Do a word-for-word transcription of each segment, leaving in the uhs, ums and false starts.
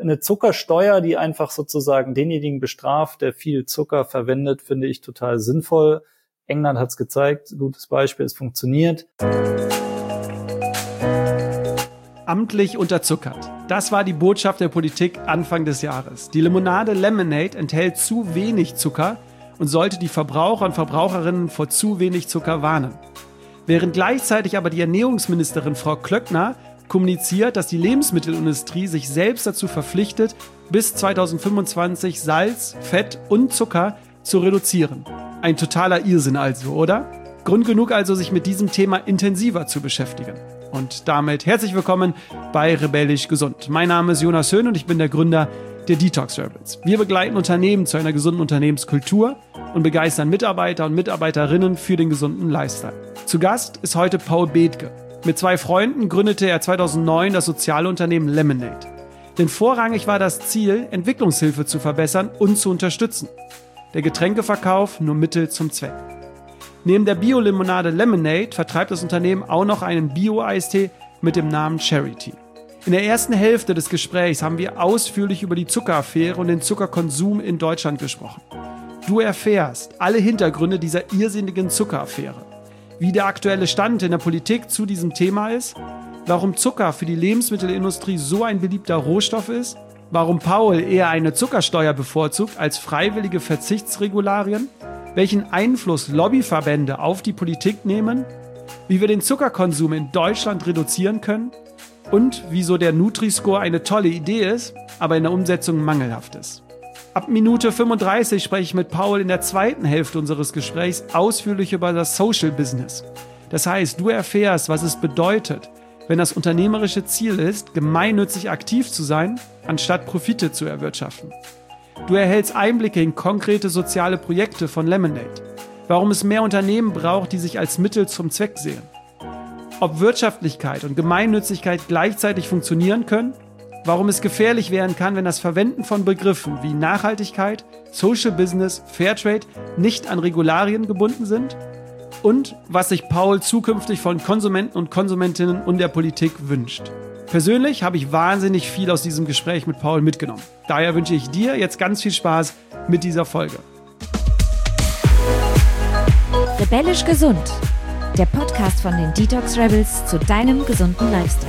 eine Zuckersteuer, die einfach sozusagen denjenigen bestraft, der viel Zucker verwendet, finde ich total sinnvoll. England hat es gezeigt, gutes Beispiel, es funktioniert. Amtlich unterzuckert. Das war die Botschaft der Politik Anfang des Jahres. Die Limonade Lemonade enthält zu wenig Zucker und sollte die Verbraucher und Verbraucherinnen vor zu wenig Zucker warnen. Während gleichzeitig aber die Ernährungsministerin Frau Klöckner kommuniziert, dass die Lebensmittelindustrie sich selbst dazu verpflichtet, bis zweitausendfünfundzwanzig Salz, Fett und Zucker zu reduzieren. Ein totaler Irrsinn also, oder? Grund genug also, sich mit diesem Thema intensiver zu beschäftigen. Und damit herzlich willkommen bei Rebellisch Gesund. Mein Name ist Jonas Höhn und ich bin der Gründer der Detox Rebels. Wir begleiten Unternehmen zu einer gesunden Unternehmenskultur und begeistern Mitarbeiter und Mitarbeiterinnen für den gesunden Lifestyle. Zu Gast ist heute Paul Bethke. Mit zwei Freunden gründete er zweitausendneun das soziale Unternehmen Lemonade. Denn vorrangig war das Ziel, Entwicklungshilfe zu verbessern und zu unterstützen. Der Getränkeverkauf nur Mittel zum Zweck. Neben der Bio-Limonade Lemonade vertreibt das Unternehmen auch noch einen Bio-Eistee mit dem Namen Charity. In der ersten Hälfte des Gesprächs haben wir ausführlich über die Zuckeraffäre und den Zuckerkonsum in Deutschland gesprochen. Du erfährst alle Hintergründe dieser irrsinnigen Zuckeraffäre, wie der aktuelle Stand in der Politik zu diesem Thema ist, warum Zucker für die Lebensmittelindustrie so ein beliebter Rohstoff ist, warum Paul eher eine Zuckersteuer bevorzugt als freiwillige Verzichtsregularien, welchen Einfluss Lobbyverbände auf die Politik nehmen, wie wir den Zuckerkonsum in Deutschland reduzieren können und wieso der Nutri-Score eine tolle Idee ist, aber in der Umsetzung mangelhaft ist. Ab Minute fünfunddreißig spreche ich mit Paul in der zweiten Hälfte unseres Gesprächs ausführlich über das Social Business. Das heißt, du erfährst, was es bedeutet, wenn das unternehmerische Ziel ist, gemeinnützig aktiv zu sein, anstatt Profite zu erwirtschaften. Du erhältst Einblicke in konkrete soziale Projekte von Lemonade, warum es mehr Unternehmen braucht, die sich als Mittel zum Zweck sehen, ob Wirtschaftlichkeit und Gemeinnützigkeit gleichzeitig funktionieren können, warum es gefährlich werden kann, wenn das Verwenden von Begriffen wie Nachhaltigkeit, Social Business, Fairtrade nicht an Regularien gebunden sind und was sich Paul zukünftig von Konsumenten und Konsumentinnen und der Politik wünscht. Persönlich habe ich wahnsinnig viel aus diesem Gespräch mit Paul mitgenommen. Daher wünsche ich dir jetzt ganz viel Spaß mit dieser Folge. Rebellisch Gesund, der Podcast von den Detox Rebels zu deinem gesunden Lifestyle.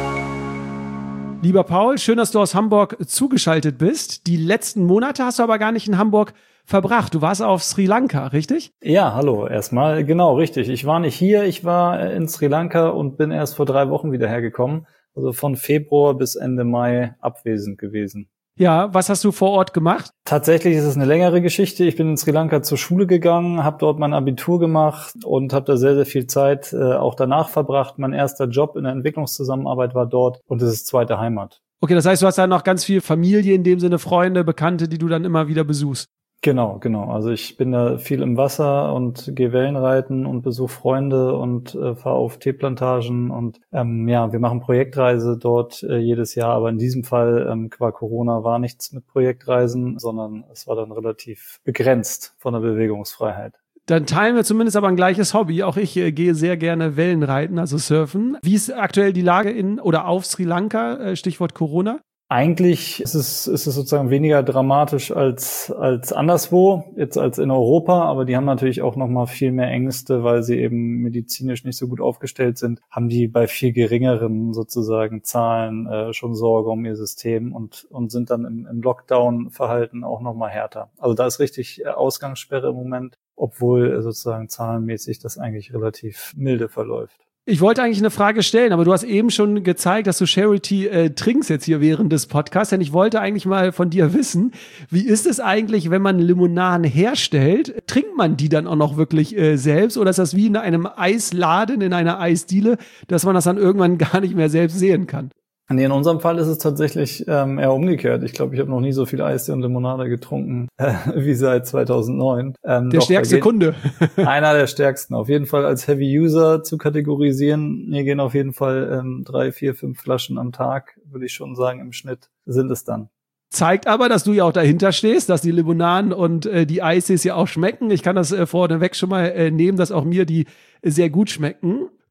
Lieber Paul, schön, dass du aus Hamburg zugeschaltet bist. Die letzten Monate hast du aber gar nicht in Hamburg verbracht. Du warst auf Sri Lanka, richtig? Ja, hallo, erstmal, genau, richtig. Ich war nicht hier, ich war in Sri Lanka und bin erst vor drei Wochen wieder hergekommen. Also von Februar bis Ende Mai abwesend gewesen. Ja, was hast du vor Ort gemacht? Tatsächlich ist es eine längere Geschichte. Ich bin in Sri Lanka zur Schule gegangen, habe dort mein Abitur gemacht und habe da sehr, sehr viel Zeit äh, auch danach verbracht. Mein erster Job in der Entwicklungszusammenarbeit war dort und es ist zweite Heimat. Okay, das heißt, du hast da noch ganz viel Familie, in dem Sinne Freunde, Bekannte, die du dann immer wieder besuchst. Genau, genau. Also ich bin da viel im Wasser und gehe Wellenreiten und besuche Freunde und äh, fahre auf Teeplantagen und ähm, ja, wir machen Projektreise dort äh, jedes Jahr, aber in diesem Fall ähm, qua Corona war nichts mit Projektreisen, sondern es war dann relativ begrenzt von der Bewegungsfreiheit. Dann teilen wir zumindest aber ein gleiches Hobby. Auch ich äh, gehe sehr gerne Wellenreiten, also surfen. Wie ist aktuell die Lage in oder auf Sri Lanka, äh, Stichwort Corona? Eigentlich ist es, ist es sozusagen weniger dramatisch als, als anderswo, jetzt als in Europa, aber die haben natürlich auch noch mal viel mehr Ängste, weil sie eben medizinisch nicht so gut aufgestellt sind, haben die bei viel geringeren sozusagen Zahlen äh, schon Sorge um ihr System und, und sind dann im, im Lockdown-Verhalten auch noch mal härter. Also da ist richtig Ausgangssperre im Moment, obwohl sozusagen zahlenmäßig das eigentlich relativ milde verläuft. Ich wollte eigentlich eine Frage stellen, aber du hast eben schon gezeigt, dass du Charity äh, trinkst jetzt hier während des Podcasts. Denn ich wollte eigentlich mal von dir wissen, wie ist es eigentlich, wenn man Limonaden herstellt? Trinkt man die dann auch noch wirklich äh, selbst? Oder ist das wie in einem Eisladen, in einer Eisdiele, dass man das dann irgendwann gar nicht mehr selbst sehen kann? Nee, in unserem Fall ist es tatsächlich ähm, eher umgekehrt. Ich glaube, ich habe noch nie so viel Eistee und Limonade getrunken äh, wie seit zweitausendneun. Ähm, der doch, stärkste Kunde. Einer der stärksten. Auf jeden Fall als Heavy User zu kategorisieren. Mir gehen auf jeden Fall ähm, drei, vier, fünf Flaschen am Tag, würde ich schon sagen, im Schnitt sind es dann. Zeigt aber, dass du ja auch dahinter stehst, dass die Limonaden und äh, die Eistees ja auch schmecken. Ich kann das äh, vorneweg schon mal äh, nehmen, dass auch mir die äh, sehr gut schmecken.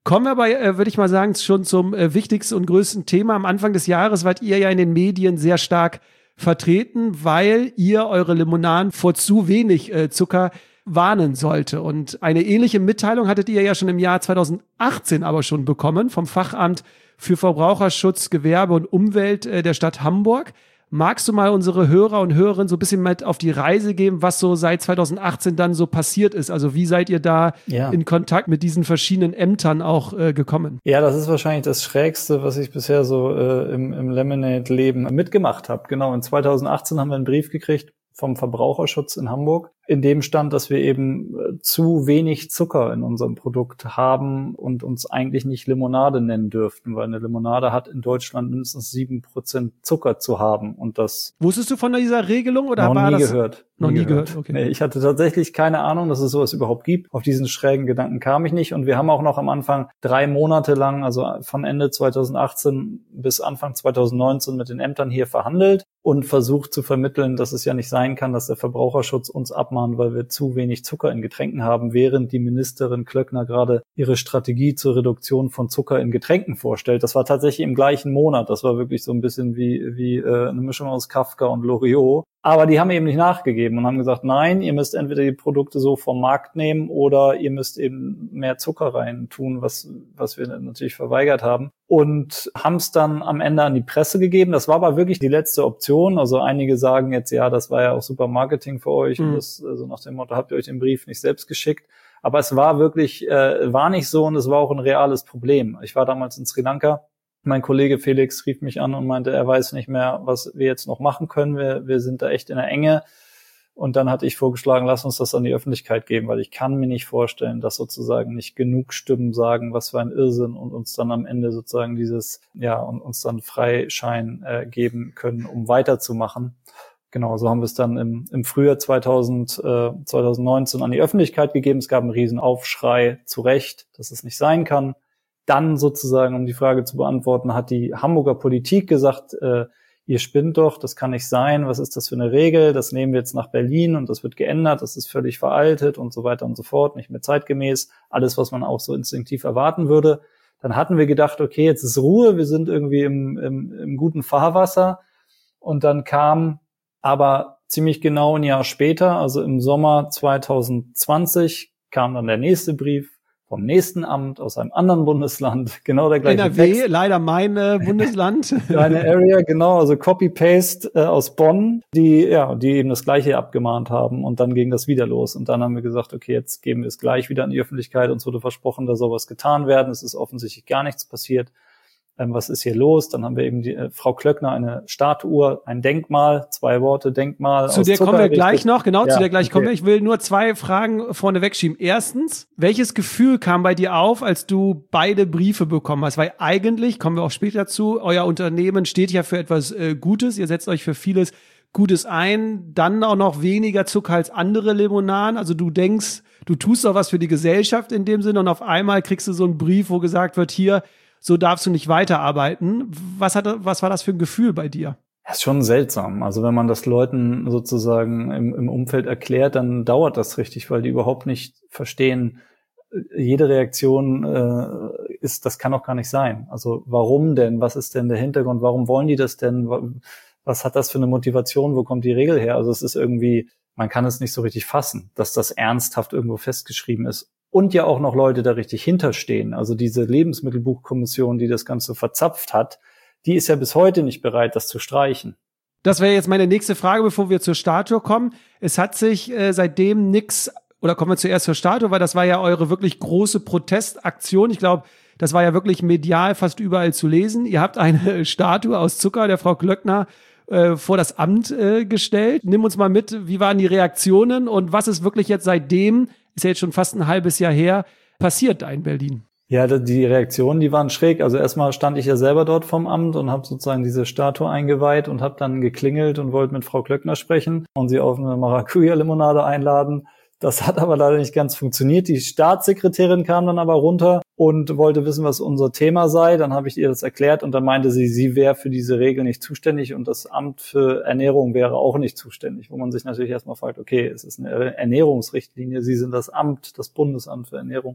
Kommen wir aber, äh, würde ich mal sagen, schon zum äh, wichtigsten und größten Thema. Am Anfang des Jahres wart ihr ja in den Medien sehr stark vertreten, weil ihr eure Limonaden vor zu wenig äh, Zucker warnen sollte. Und eine ähnliche Mitteilung hattet ihr ja schon im Jahr zweitausendachtzehn aber schon bekommen vom Fachamt für Verbraucherschutz, Gewerbe und Umwelt äh, der Stadt Hamburg. Magst du mal unsere Hörer und Hörerinnen so ein bisschen mit auf die Reise geben, was so seit zweitausendachtzehn dann so passiert ist? Also wie seid ihr da ja. in Kontakt mit diesen verschiedenen Ämtern auch äh, gekommen? Ja, das ist wahrscheinlich das Schrägste, was ich bisher so äh, im, im Lemonade-Leben mitgemacht habe. Genau, in zweitausendachtzehn haben wir einen Brief gekriegt vom Verbraucherschutz in Hamburg, in dem stand, dass wir eben äh, zu wenig Zucker in unserem Produkt haben und uns eigentlich nicht Limonade nennen dürften, weil eine Limonade hat in Deutschland mindestens sieben Prozent Zucker zu haben und das... Wusstest du von dieser Regelung oder noch war nie das... gehört? Noch nie gehört, gehört. Okay. Nee, ich hatte tatsächlich keine Ahnung, dass es sowas überhaupt gibt. Auf diesen schrägen Gedanken kam ich nicht und wir haben auch noch am Anfang drei Monate lang, also von Ende zweitausendachtzehn bis Anfang zweitausendneunzehn mit den Ämtern hier verhandelt und versucht zu vermitteln, dass es ja nicht sein kann, dass der Verbraucherschutz uns abmahnt, weil wir zu wenig Zucker in Getränken haben, während die Ministerin Klöckner gerade ihre Strategie zur Reduktion von Zucker in Getränken vorstellt. Das war tatsächlich im gleichen Monat. Das war wirklich so ein bisschen wie wie äh, eine Mischung aus Kafka und Loriot. Aber die haben eben nicht nachgegeben und haben gesagt, nein, ihr müsst entweder die Produkte so vom Markt nehmen oder ihr müsst eben mehr Zucker rein tun, was was wir natürlich verweigert haben. Und haben es dann am Ende an die Presse gegeben. Das war aber wirklich die letzte Option. Also einige sagen jetzt, ja, das war ja auch super Marketing für euch. Mhm. Und das, also nach dem Motto, habt ihr euch den Brief nicht selbst geschickt. Aber es war wirklich, äh, war nicht so und es war auch ein reales Problem. Ich war damals in Sri Lanka. Mein Kollege Felix rief mich an und meinte, er weiß nicht mehr, was wir jetzt noch machen können. Wir, wir sind da echt in der Enge. Und dann hatte ich vorgeschlagen, lass uns das an die Öffentlichkeit geben, weil ich kann mir nicht vorstellen, dass sozusagen nicht genug Stimmen sagen, was für ein Irrsinn und uns dann am Ende sozusagen dieses, ja, und uns dann Freischein äh, geben können, um weiterzumachen. Genau, so haben wir es dann im, im Frühjahr zweitausend, äh, zweitausendneunzehn an die Öffentlichkeit gegeben. Es gab einen riesen Aufschrei, zu Recht, dass es nicht sein kann. Dann sozusagen, um die Frage zu beantworten, hat die Hamburger Politik gesagt, äh, ihr spinnt doch, das kann nicht sein, was ist das für eine Regel, das nehmen wir jetzt nach Berlin und das wird geändert, das ist völlig veraltet und so weiter und so fort, nicht mehr zeitgemäß, alles, was man auch so instinktiv erwarten würde. Dann hatten wir gedacht, okay, jetzt ist Ruhe, wir sind irgendwie im, im, im guten Fahrwasser und dann kam aber ziemlich genau ein Jahr später, also im Sommer zweitausendzwanzig, kam dann der nächste Brief vom nächsten Amt aus einem anderen Bundesland, genau der gleiche N R W, Text. leider mein äh, Bundesland. Deine Area, genau, also Copy-Paste äh, aus Bonn, die ja, die eben das Gleiche abgemahnt haben und dann ging das wieder los und dann haben wir gesagt, okay, jetzt geben wir es gleich wieder an die Öffentlichkeit, uns wurde versprochen, da soll was getan werden, es ist offensichtlich gar nichts passiert. Ähm, was ist hier los? Dann haben wir eben die äh, Frau Klöckner eine Statue, ein Denkmal, zwei Worte Denkmal. Zu der Zucker kommen wir errichtet. gleich noch, genau, ja, zu der gleich okay. kommen wir. Ich will nur zwei Fragen vorne wegschieben. Erstens, welches Gefühl kam bei dir auf, als du beide Briefe bekommen hast? Weil eigentlich, kommen wir auch später dazu, euer Unternehmen steht ja für etwas äh, Gutes, ihr setzt euch für vieles Gutes ein, dann auch noch weniger Zucker als andere Limonaden. Also du denkst, du tust auch was für die Gesellschaft in dem Sinne und auf einmal kriegst du so einen Brief, wo gesagt wird, hier, so darfst du nicht weiterarbeiten. Was hat, was war das für ein Gefühl bei dir? Das ist schon seltsam. Also wenn man das Leuten sozusagen im, im Umfeld erklärt, dann dauert das richtig, weil die überhaupt nicht verstehen, jede Reaktion äh, ist, das kann doch gar nicht sein. Also warum denn? Was ist denn der Hintergrund? Warum wollen die das denn? Was hat das für eine Motivation? Wo kommt die Regel her? Also es ist irgendwie, man kann es nicht so richtig fassen, dass das ernsthaft irgendwo festgeschrieben ist. Und ja auch noch Leute da richtig hinterstehen. Also diese Lebensmittelbuchkommission, die das Ganze verzapft hat, die ist ja bis heute nicht bereit, das zu streichen. Das wäre jetzt meine nächste Frage, bevor wir zur Statue kommen. Es hat sich äh, seitdem nix, oder kommen wir zuerst zur Statue, weil das war ja eure wirklich große Protestaktion. Ich glaube, das war ja wirklich medial fast überall zu lesen. Ihr habt eine Statue aus Zucker der Frau Klöckner äh, vor das Amt äh, gestellt. Nimm uns mal mit, wie waren die Reaktionen und was ist wirklich jetzt seitdem, ist ja jetzt schon fast ein halbes Jahr her, passiert da in Berlin? Ja, die Reaktionen, die waren schräg. Also erstmal stand ich ja selber dort vom Amt und habe sozusagen diese Statue eingeweiht und habe dann geklingelt und wollte mit Frau Klöckner sprechen und sie auf eine Maracuja-Limonade einladen. Das hat aber leider nicht ganz funktioniert. Die Staatssekretärin kam dann aber runter und wollte wissen, was unser Thema sei. Dann habe ich ihr das erklärt und dann meinte sie, sie wäre für diese Regel nicht zuständig und das Amt für Ernährung wäre auch nicht zuständig. Wo man sich natürlich erstmal fragt, okay, es ist eine Ernährungsrichtlinie, Sie sind das Amt, das Bundesamt für Ernährung.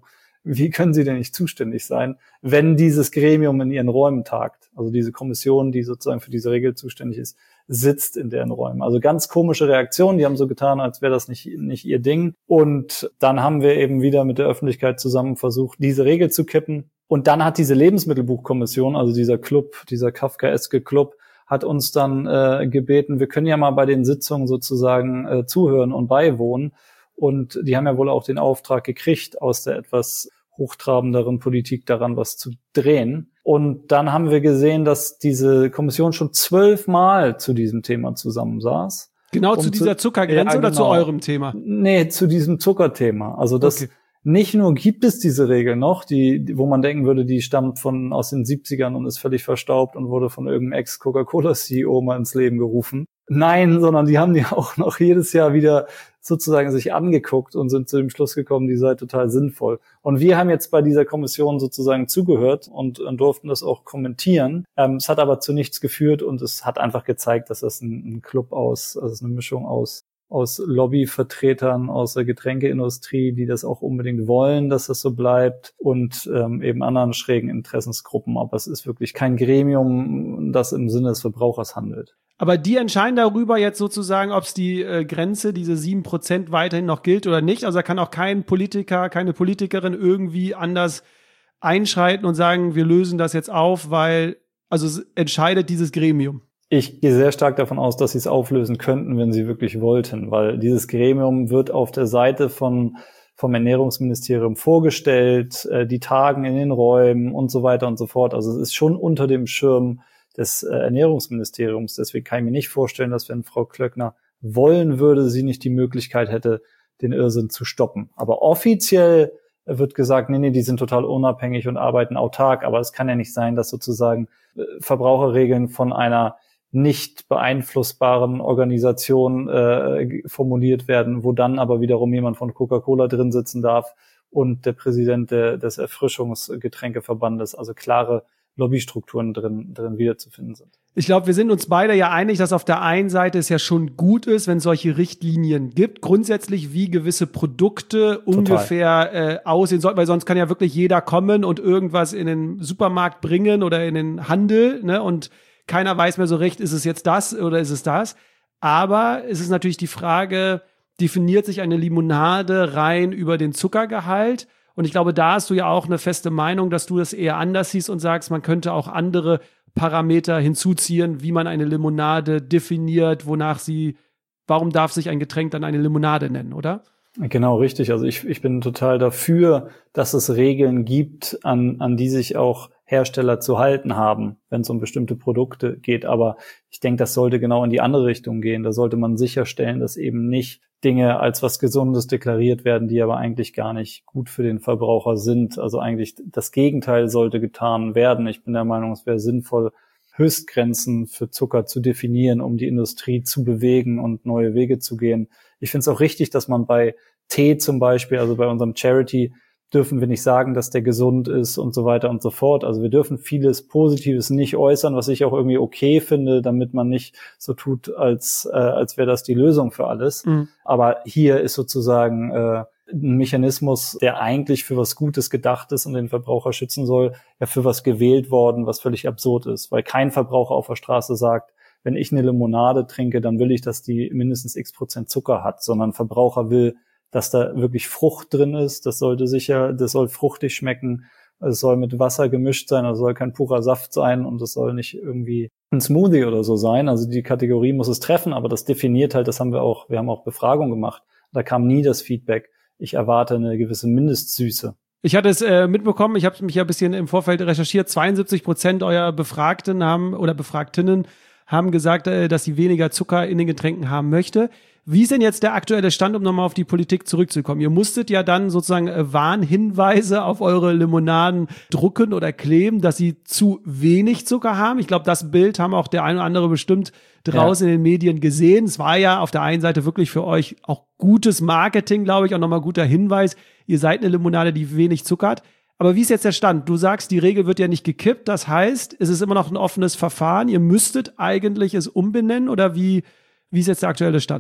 wie können sie denn nicht zuständig sein, wenn dieses Gremium in ihren Räumen tagt? Also diese Kommission, die sozusagen für diese Regel zuständig ist, sitzt in deren Räumen. Also ganz komische Reaktion. Die haben so getan, als wäre das nicht, nicht ihr Ding. Und dann haben wir eben wieder mit der Öffentlichkeit zusammen versucht, diese Regel zu kippen. Und dann hat diese Lebensmittelbuchkommission, also dieser Club, dieser kafkaeske Club, hat uns dann äh, gebeten, wir können ja mal bei den Sitzungen sozusagen äh, zuhören und beiwohnen. Und die haben ja wohl auch den Auftrag gekriegt, aus der etwas hochtrabenderen Politik daran was zu drehen. Und dann haben wir gesehen, dass diese Kommission schon zwölfmal zu diesem Thema zusammensaß. Genau um zu dieser Zuckergrenze ja, oder genau. zu eurem Thema? Nee, zu diesem Zuckerthema. Also das okay. Nicht nur gibt es diese Regel noch, die, wo man denken würde, die stammt von aus den siebzigern und ist völlig verstaubt und wurde von irgendeinem Ex-Coca-Cola-C E O mal ins Leben gerufen. Nein, sondern die haben die auch noch jedes Jahr wieder sozusagen sich angeguckt und sind zu dem Schluss gekommen, die sei total sinnvoll. Und wir haben jetzt bei dieser Kommission sozusagen zugehört und, und durften das auch kommentieren. Ähm, es hat aber zu nichts geführt und es hat einfach gezeigt, dass das ein, ein Club aus, also es ist eine Mischung aus aus Lobbyvertretern aus der Getränkeindustrie, die das auch unbedingt wollen, dass das so bleibt und ähm, eben anderen schrägen Interessensgruppen. Aber es ist wirklich kein Gremium, das im Sinne des Verbrauchers handelt. Aber die entscheiden darüber jetzt sozusagen, ob es die äh, Grenze, diese sieben Prozent weiterhin noch gilt oder nicht. Also da kann auch kein Politiker, keine Politikerin irgendwie anders einschreiten und sagen, wir lösen das jetzt auf, weil, also es entscheidet dieses Gremium. Ich gehe sehr stark davon aus, dass sie es auflösen könnten, wenn sie wirklich wollten, weil dieses Gremium wird auf der Seite von vom Ernährungsministerium vorgestellt, äh, die tagen in den Räumen und so weiter und so fort. Also es ist schon unter dem Schirm des äh, Ernährungsministeriums. Deswegen kann ich mir nicht vorstellen, dass wenn Frau Klöckner wollen würde, sie nicht die Möglichkeit hätte, den Irrsinn zu stoppen. Aber offiziell wird gesagt, nee, nee, die sind total unabhängig und arbeiten autark. Aber es kann ja nicht sein, dass sozusagen äh, Verbraucherregeln von einer nicht beeinflussbaren Organisation äh, formuliert werden, wo dann aber wiederum jemand von Coca-Cola drin sitzen darf und der Präsident de, des Erfrischungsgetränkeverbandes, also klare Lobbystrukturen drin, drin wiederzufinden sind. Ich glaube, wir sind uns beide ja einig, dass auf der einen Seite es ja schon gut ist, wenn es solche Richtlinien gibt, grundsätzlich wie gewisse Produkte Total. ungefähr äh, aussehen sollten, weil sonst kann ja wirklich jeder kommen und irgendwas in den Supermarkt bringen oder in den Handel, ne, und keiner weiß mehr so recht, ist es jetzt das oder ist es das? Aber es ist natürlich die Frage, definiert sich eine Limonade rein über den Zuckergehalt? Und ich glaube, da hast du ja auch eine feste Meinung, dass du das eher anders siehst und sagst, man könnte auch andere Parameter hinzuziehen, wie man eine Limonade definiert, wonach sie, warum darf sich ein Getränk dann eine Limonade nennen, oder? Genau, richtig. Also ich, ich bin total dafür, dass es Regeln gibt, an, an die sich auch Hersteller zu halten haben, wenn es um bestimmte Produkte geht. Aber ich denke, das sollte genau in die andere Richtung gehen. Da sollte man sicherstellen, dass eben nicht Dinge als was Gesundes deklariert werden, die aber eigentlich gar nicht gut für den Verbraucher sind. Also eigentlich das Gegenteil sollte getan werden. Ich bin der Meinung, es wäre sinnvoll, Höchstgrenzen für Zucker zu definieren, um die Industrie zu bewegen und neue Wege zu gehen. Ich finde es auch richtig, dass man bei Tee zum Beispiel, also bei unserem Charity, dürfen wir nicht sagen, dass der gesund ist und so weiter und so fort. Also wir dürfen vieles Positives nicht äußern, was ich auch irgendwie okay finde, damit man nicht so tut, als äh, als wäre das die Lösung für alles. Mhm. Aber hier ist sozusagen äh, ein Mechanismus, der eigentlich für was Gutes gedacht ist und den Verbraucher schützen soll, ja für was gewählt worden, was völlig absurd ist. Weil kein Verbraucher auf der Straße sagt, wenn ich eine Limonade trinke, dann will ich, dass die mindestens x Prozent Zucker hat, sondern Verbraucher will, dass da wirklich Frucht drin ist. Das sollte sicher, das soll fruchtig schmecken. Es soll mit Wasser gemischt sein, also soll kein purer Saft sein und es soll nicht irgendwie ein Smoothie oder so sein. Also die Kategorie muss es treffen, aber das definiert halt, das haben wir auch, wir haben auch Befragungen gemacht. Da kam nie das Feedback, ich erwarte eine gewisse Mindestsüße. Ich hatte es äh, mitbekommen, ich habe mich ja ein bisschen im Vorfeld recherchiert, zweiundsiebzig Prozent eurer Befragten haben oder Befragtinnen haben gesagt, äh, dass sie weniger Zucker in den Getränken haben möchte. Wie ist denn jetzt der aktuelle Stand, um nochmal auf die Politik zurückzukommen? Ihr musstet ja dann sozusagen Warnhinweise auf eure Limonaden drucken oder kleben, dass sie zu wenig Zucker haben. Ich glaube, das Bild haben auch der ein oder andere bestimmt draußen ja. in den Medien gesehen. Es war ja auf der einen Seite wirklich für euch auch gutes Marketing, glaube ich, auch nochmal guter Hinweis. Ihr seid eine Limonade, die wenig Zucker hat. Aber wie ist jetzt der Stand? Du sagst, die Regel wird ja nicht gekippt. Das heißt, es ist immer noch ein offenes Verfahren. Ihr müsstet eigentlich es umbenennen oder wie, wie ist jetzt der aktuelle Stand?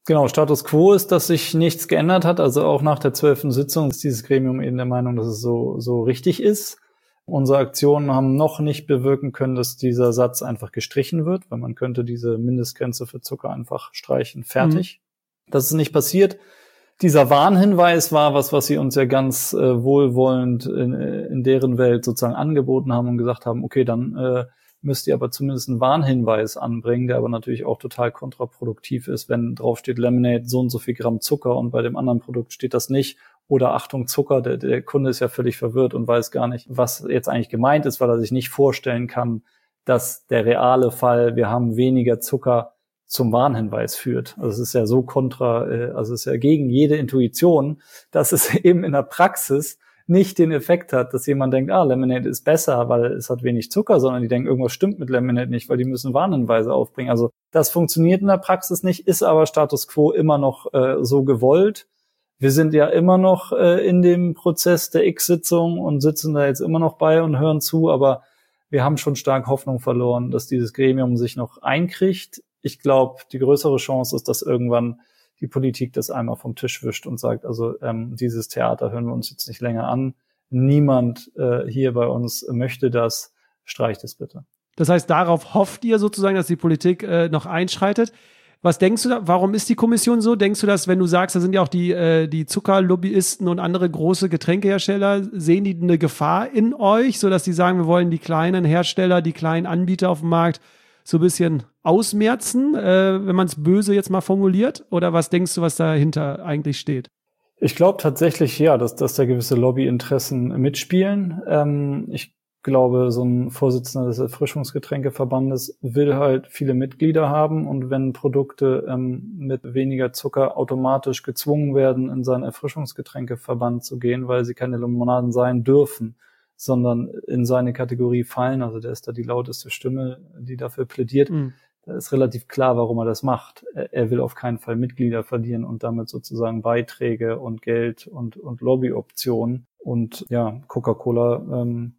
Genau, Status quo ist, dass sich nichts geändert hat. Also auch nach der zwölften Sitzung ist dieses Gremium eben der Meinung, dass es so, so richtig ist. Unsere Aktionen haben noch nicht bewirken können, dass dieser Satz einfach gestrichen wird, weil man könnte diese Mindestgrenze für Zucker einfach streichen. Fertig. Mhm. Das ist nicht passiert. Dieser Warnhinweis war was, was sie uns ja ganz äh, wohlwollend in, in deren Welt sozusagen angeboten haben und gesagt haben, okay, dann äh, müsst ihr aber zumindest einen Warnhinweis anbringen, der aber natürlich auch total kontraproduktiv ist, wenn drauf steht Lemonade so und so viel Gramm Zucker und bei dem anderen Produkt steht das nicht. Oder Achtung Zucker, der, der Kunde ist ja völlig verwirrt und weiß gar nicht, was jetzt eigentlich gemeint ist, weil er sich nicht vorstellen kann, dass der reale Fall, wir haben weniger Zucker, zum Warnhinweis führt. Also es ist ja so kontra, also es ist ja gegen jede Intuition, dass es eben in der Praxis nicht den Effekt hat, dass jemand denkt, ah, Lemonade ist besser, weil es hat wenig Zucker, sondern die denken, irgendwas stimmt mit Lemonade nicht, weil die müssen Warnhinweise aufbringen. Also das funktioniert in der Praxis nicht, ist aber Status quo immer noch äh, so gewollt. Wir sind ja immer noch äh, in dem Prozess der X-Sitzung und sitzen da jetzt immer noch bei und hören zu, aber wir haben schon stark Hoffnung verloren, dass dieses Gremium sich noch einkriegt. Ich glaube, die größere Chance ist, dass irgendwann die Politik das einmal vom Tisch wischt und sagt, also ähm, dieses Theater hören wir uns jetzt nicht länger an. Niemand äh, hier bei uns möchte das. Streicht es bitte. Das heißt, darauf hofft ihr sozusagen, dass die Politik äh, noch einschreitet. Was denkst du da, warum ist die Kommission so? Denkst du, dass, wenn du sagst, da sind ja auch die, äh, die Zuckerlobbyisten und andere große Getränkehersteller, sehen die eine Gefahr in euch, sodass die sagen, wir wollen die kleinen Hersteller, die kleinen Anbieter auf dem Markt so ein bisschen ausmerzen, äh, wenn man es böse jetzt mal formuliert? Oder was denkst du, was dahinter eigentlich steht? Ich glaube tatsächlich, ja, dass, dass da gewisse Lobbyinteressen mitspielen. Ähm, ich glaube, so ein Vorsitzender des Erfrischungsgetränkeverbandes will halt viele Mitglieder haben, und wenn Produkte ähm, mit weniger Zucker automatisch gezwungen werden, in seinen Erfrischungsgetränkeverband zu gehen, weil sie keine Limonaden sein dürfen, sondern in seine Kategorie fallen, also der ist da die lauteste Stimme, die dafür plädiert, mhm. Da ist relativ klar, warum er das macht. Er, er will auf keinen Fall Mitglieder verlieren und damit sozusagen Beiträge und Geld und, und Lobbyoptionen. Und ja, Coca-Cola ähm,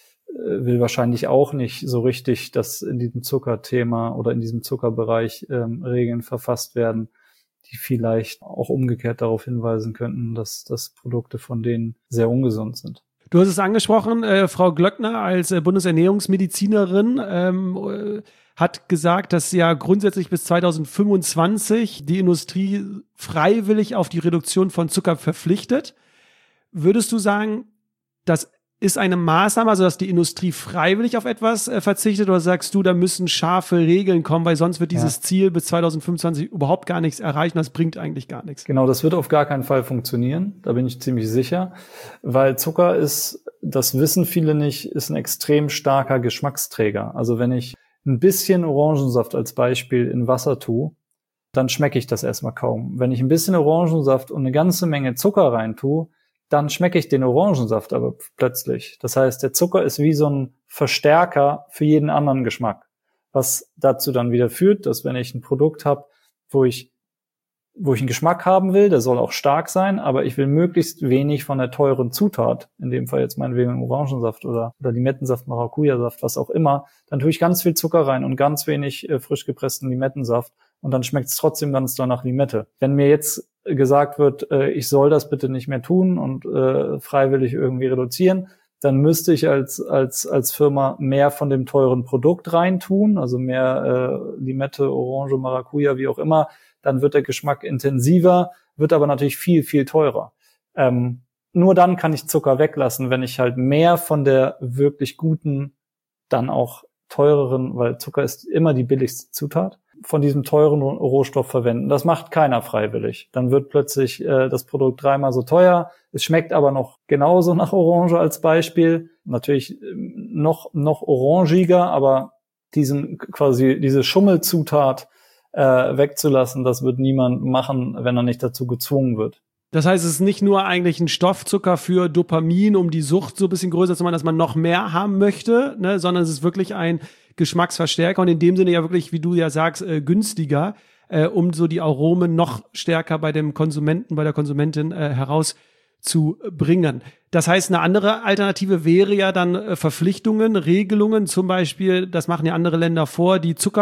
will wahrscheinlich auch nicht so richtig, dass in diesem Zuckerthema oder in diesem Zuckerbereich ähm, Regeln verfasst werden, die vielleicht auch umgekehrt darauf hinweisen könnten, dass, dass Produkte von denen sehr ungesund sind. Du hast es angesprochen, äh, Frau Glöckner als äh, Bundesernährungsmedizinerin ähm, äh, hat gesagt, dass ja grundsätzlich bis zweitausendfünfundzwanzig die Industrie freiwillig auf die Reduktion von Zucker verpflichtet. Würdest du sagen, das ist eine Maßnahme, also dass die Industrie freiwillig auf etwas äh, verzichtet, oder sagst du, da müssen scharfe Regeln kommen, weil sonst wird dieses ja. Ziel bis zweitausendfünfundzwanzig überhaupt gar nichts erreichen, das bringt eigentlich gar nichts? Genau, das wird auf gar keinen Fall funktionieren, da bin ich ziemlich sicher, weil Zucker ist, das wissen viele nicht, ist ein extrem starker Geschmacksträger. Also wenn ich ein bisschen Orangensaft als Beispiel in Wasser tue, dann schmecke ich das erstmal kaum. Wenn ich ein bisschen Orangensaft und eine ganze Menge Zucker rein tue, dann schmecke ich den Orangensaft aber plötzlich. Das heißt, der Zucker ist wie so ein Verstärker für jeden anderen Geschmack, was dazu dann wieder führt, dass wenn ich ein Produkt habe, wo ich wo ich einen Geschmack haben will, der soll auch stark sein, aber ich will möglichst wenig von der teuren Zutat, in dem Fall jetzt meinetwegen Orangensaft oder, oder Limettensaft, Maracuja-Saft, was auch immer, dann tue ich ganz viel Zucker rein und ganz wenig äh, frisch gepressten Limettensaft, und dann schmeckt es trotzdem ganz doll nach Limette. Wenn mir jetzt gesagt wird, äh, ich soll das bitte nicht mehr tun und äh, freiwillig irgendwie reduzieren, dann müsste ich als als als Firma mehr von dem teuren Produkt reintun, also mehr äh, Limette, Orange, Maracuja, wie auch immer. Dann wird der Geschmack intensiver, wird aber natürlich viel, viel teurer. Ähm, nur dann kann ich Zucker weglassen, wenn ich halt mehr von der wirklich guten, dann auch teureren, weil Zucker ist immer die billigste Zutat, von diesem teuren Rohstoff verwenden. Das macht keiner freiwillig. Dann wird plötzlich äh, das Produkt dreimal so teuer. Es schmeckt aber noch genauso nach Orange als Beispiel. Natürlich noch noch orangiger, aber diesen quasi diese Schummelzutat äh, wegzulassen, das wird niemand machen, wenn er nicht dazu gezwungen wird. Das heißt, es ist nicht nur eigentlich ein Stoffzucker für Dopamin, um die Sucht so ein bisschen größer zu machen, dass man noch mehr haben möchte, ne, sondern es ist wirklich ein Geschmacksverstärker und in dem Sinne ja wirklich, wie du ja sagst, äh, günstiger, äh, um so die Aromen noch stärker bei dem Konsumenten, bei der Konsumentin äh, herauszubringen. Das heißt, eine andere Alternative wäre ja dann äh, Verpflichtungen, Regelungen, zum Beispiel, das machen ja andere Länder vor, die Zucker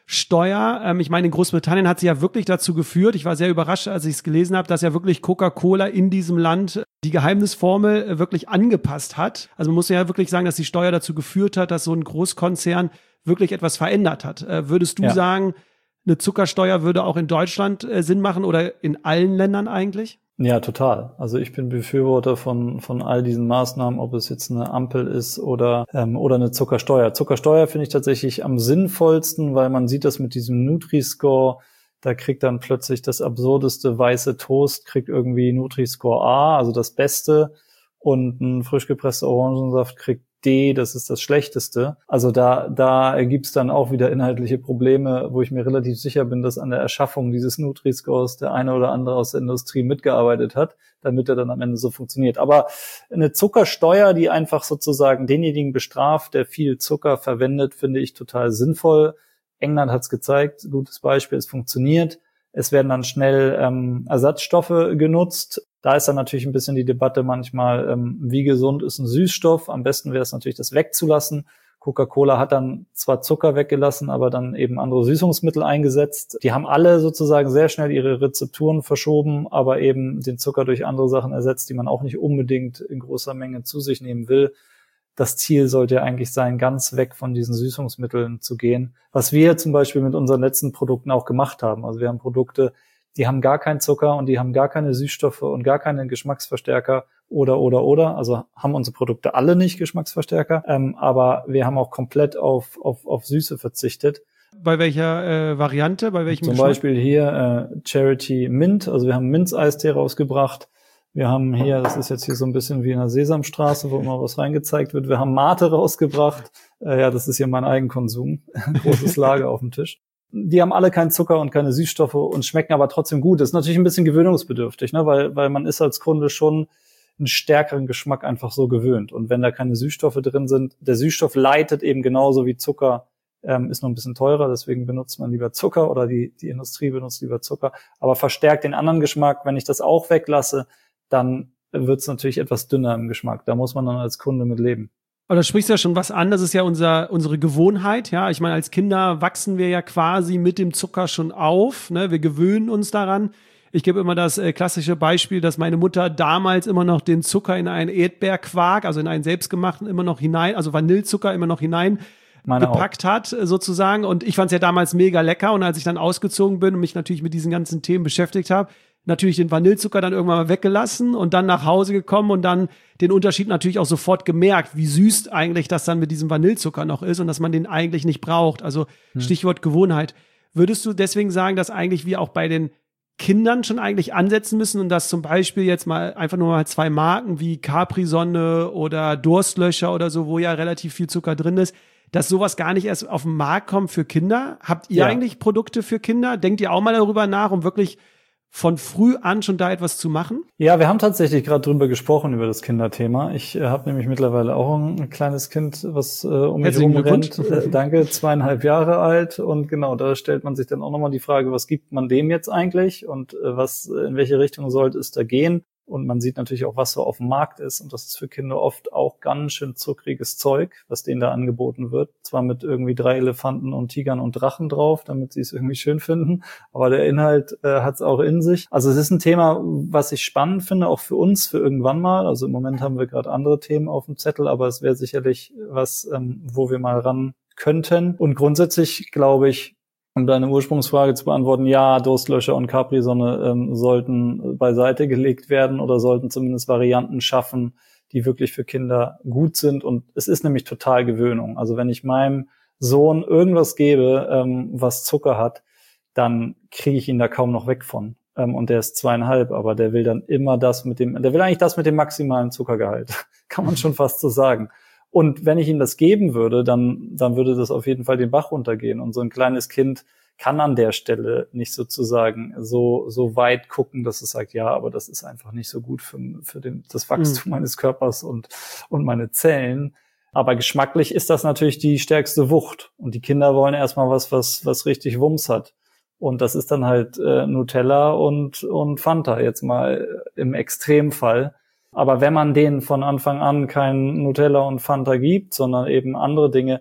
Steuer. Ähm, ich meine, in Großbritannien hat sie ja wirklich dazu geführt, ich war sehr überrascht, als ich es gelesen habe, dass ja wirklich Coca-Cola in diesem Land die Geheimnisformel äh, wirklich angepasst hat. Also man muss ja wirklich sagen, dass die Steuer dazu geführt hat, dass so ein Großkonzern wirklich etwas verändert hat. Äh, würdest du ja. sagen, eine Zuckersteuer würde auch in Deutschland äh, Sinn machen oder in allen Ländern eigentlich? Ja, total. Also ich bin Befürworter von von all diesen Maßnahmen, ob es jetzt eine Ampel ist oder ähm, oder eine Zuckersteuer. Zuckersteuer finde ich tatsächlich am sinnvollsten, weil man sieht das mit diesem Nutri-Score. Da kriegt dann plötzlich das absurdeste weiße Toast, kriegt irgendwie Nutri-Score A, also das Beste, und ein frisch gepresster Orangensaft kriegt D, das ist das Schlechteste. Also da da gibt's dann auch wieder inhaltliche Probleme, wo ich mir relativ sicher bin, dass an der Erschaffung dieses Nutri-Scores der eine oder andere aus der Industrie mitgearbeitet hat, damit er dann am Ende so funktioniert. Aber eine Zuckersteuer, die einfach sozusagen denjenigen bestraft, der viel Zucker verwendet, finde ich total sinnvoll. England hat's gezeigt, gutes Beispiel, es funktioniert. Es werden dann schnell ähm, Ersatzstoffe genutzt. Da ist dann natürlich ein bisschen die Debatte manchmal, ähm, wie gesund ist ein Süßstoff? Am besten wäre es natürlich, das wegzulassen. Coca-Cola hat dann zwar Zucker weggelassen, aber dann eben andere Süßungsmittel eingesetzt. Die haben alle sozusagen sehr schnell ihre Rezepturen verschoben, aber eben den Zucker durch andere Sachen ersetzt, die man auch nicht unbedingt in großer Menge zu sich nehmen will. Das Ziel sollte ja eigentlich sein, ganz weg von diesen Süßungsmitteln zu gehen. Was wir zum Beispiel mit unseren letzten Produkten auch gemacht haben. Also wir haben Produkte, die haben gar keinen Zucker und die haben gar keine Süßstoffe und gar keine Geschmacksverstärker oder, oder, oder. Also haben unsere Produkte alle nicht Geschmacksverstärker. Ähm, aber wir haben auch komplett auf, auf, auf Süße verzichtet. Bei welcher äh, Variante? Bei welchem Zum Geschmack? Beispiel hier äh, Charity Mint. Also wir haben Minz-Eistee rausgebracht. Wir haben hier, das ist jetzt hier so ein bisschen wie in der Sesamstraße, wo immer was reingezeigt wird. Wir haben Mate rausgebracht. Äh, ja, das ist hier mein Eigenkonsum. Großes Lager auf dem Tisch. Die haben alle keinen Zucker und keine Süßstoffe und schmecken aber trotzdem gut. Das ist natürlich ein bisschen gewöhnungsbedürftig, ne, weil, weil man ist als Kunde schon einen stärkeren Geschmack einfach so gewöhnt. Und wenn da keine Süßstoffe drin sind, der Süßstoff leitet eben genauso wie Zucker, ähm, ist noch ein bisschen teurer, deswegen benutzt man lieber Zucker oder die, die Industrie benutzt lieber Zucker, aber verstärkt den anderen Geschmack. Wenn ich das auch weglasse, dann wird es natürlich etwas dünner im Geschmack. Da muss man dann als Kunde mit leben. Aber da sprichst du ja schon was an, das ist ja unser, unsere Gewohnheit, ja. Ich meine, als Kinder wachsen wir ja quasi mit dem Zucker schon auf, ne? Wir gewöhnen uns daran. Ich gebe immer das äh, klassische Beispiel, dass meine Mutter damals immer noch den Zucker in einen Erdbeerquark, also in einen selbstgemachten, immer noch hinein, also Vanillezucker immer noch hinein Meine gepackt auch. hat, sozusagen. Und ich fand es ja damals mega lecker. Und als ich dann ausgezogen bin und mich natürlich mit diesen ganzen Themen beschäftigt habe, natürlich den Vanillezucker dann irgendwann mal weggelassen und dann nach Hause gekommen und dann den Unterschied natürlich auch sofort gemerkt, wie süß eigentlich das dann mit diesem Vanillezucker noch ist und dass man den eigentlich nicht braucht. Also hm. Stichwort Gewohnheit. Würdest du deswegen sagen, dass eigentlich wir auch bei den Kindern schon eigentlich ansetzen müssen und dass zum Beispiel jetzt mal einfach nur mal zwei Marken wie Capri-Sonne oder Durstlöscher oder so, wo ja relativ viel Zucker drin ist, dass sowas gar nicht erst auf den Markt kommt für Kinder? Habt ihr ja. eigentlich Produkte für Kinder? Denkt ihr auch mal darüber nach, um wirklich von früh an schon da etwas zu machen? Ja, wir haben tatsächlich gerade drüber gesprochen, über das Kinderthema. Ich äh, habe nämlich mittlerweile auch ein kleines Kind, was äh, um mich herum rennt. Äh, danke, zweieinhalb Jahre alt. Und genau, da stellt man sich dann auch nochmal die Frage, was gibt man dem jetzt eigentlich und äh, was, in welche Richtung sollte es da gehen? Und man sieht natürlich auch, was so auf dem Markt ist. Und das ist für Kinder oft auch ganz schön zuckriges Zeug, was denen da angeboten wird. Zwar mit irgendwie drei Elefanten und Tigern und Drachen drauf, damit sie es irgendwie schön finden. Aber der Inhalt äh, hat es auch in sich. Also es ist ein Thema, was ich spannend finde, auch für uns, für irgendwann mal. Also im Moment haben wir gerade andere Themen auf dem Zettel, aber es wäre sicherlich was, ähm, wo wir mal ran könnten. Und grundsätzlich glaube ich, um deine Ursprungsfrage zu beantworten, ja, Durstlöscher und Capri-Sonne ähm, sollten beiseite gelegt werden oder sollten zumindest Varianten schaffen, die wirklich für Kinder gut sind. Und es ist nämlich total Gewöhnung. Also wenn ich meinem Sohn irgendwas gebe, ähm, was Zucker hat, dann kriege ich ihn da kaum noch weg von. Ähm, und der ist zweieinhalb, aber der will dann immer das mit dem, der will eigentlich das mit dem maximalen Zuckergehalt. Kann man schon fast so sagen. Und wenn ich ihm das geben würde, dann, dann würde das auf jeden Fall den Bach runtergehen. Und so ein kleines Kind kann an der Stelle nicht sozusagen so, so weit gucken, dass es sagt, ja, aber das ist einfach nicht so gut für, für den, das Wachstum mhm. meines Körpers und, und meine Zellen. Aber geschmacklich ist das natürlich die stärkste Wucht. Und die Kinder wollen erstmal was, was, was richtig Wumms hat. Und das ist dann halt äh, Nutella und, und Fanta jetzt mal im Extremfall. Aber wenn man denen von Anfang an kein Nutella und Fanta gibt, sondern eben andere Dinge,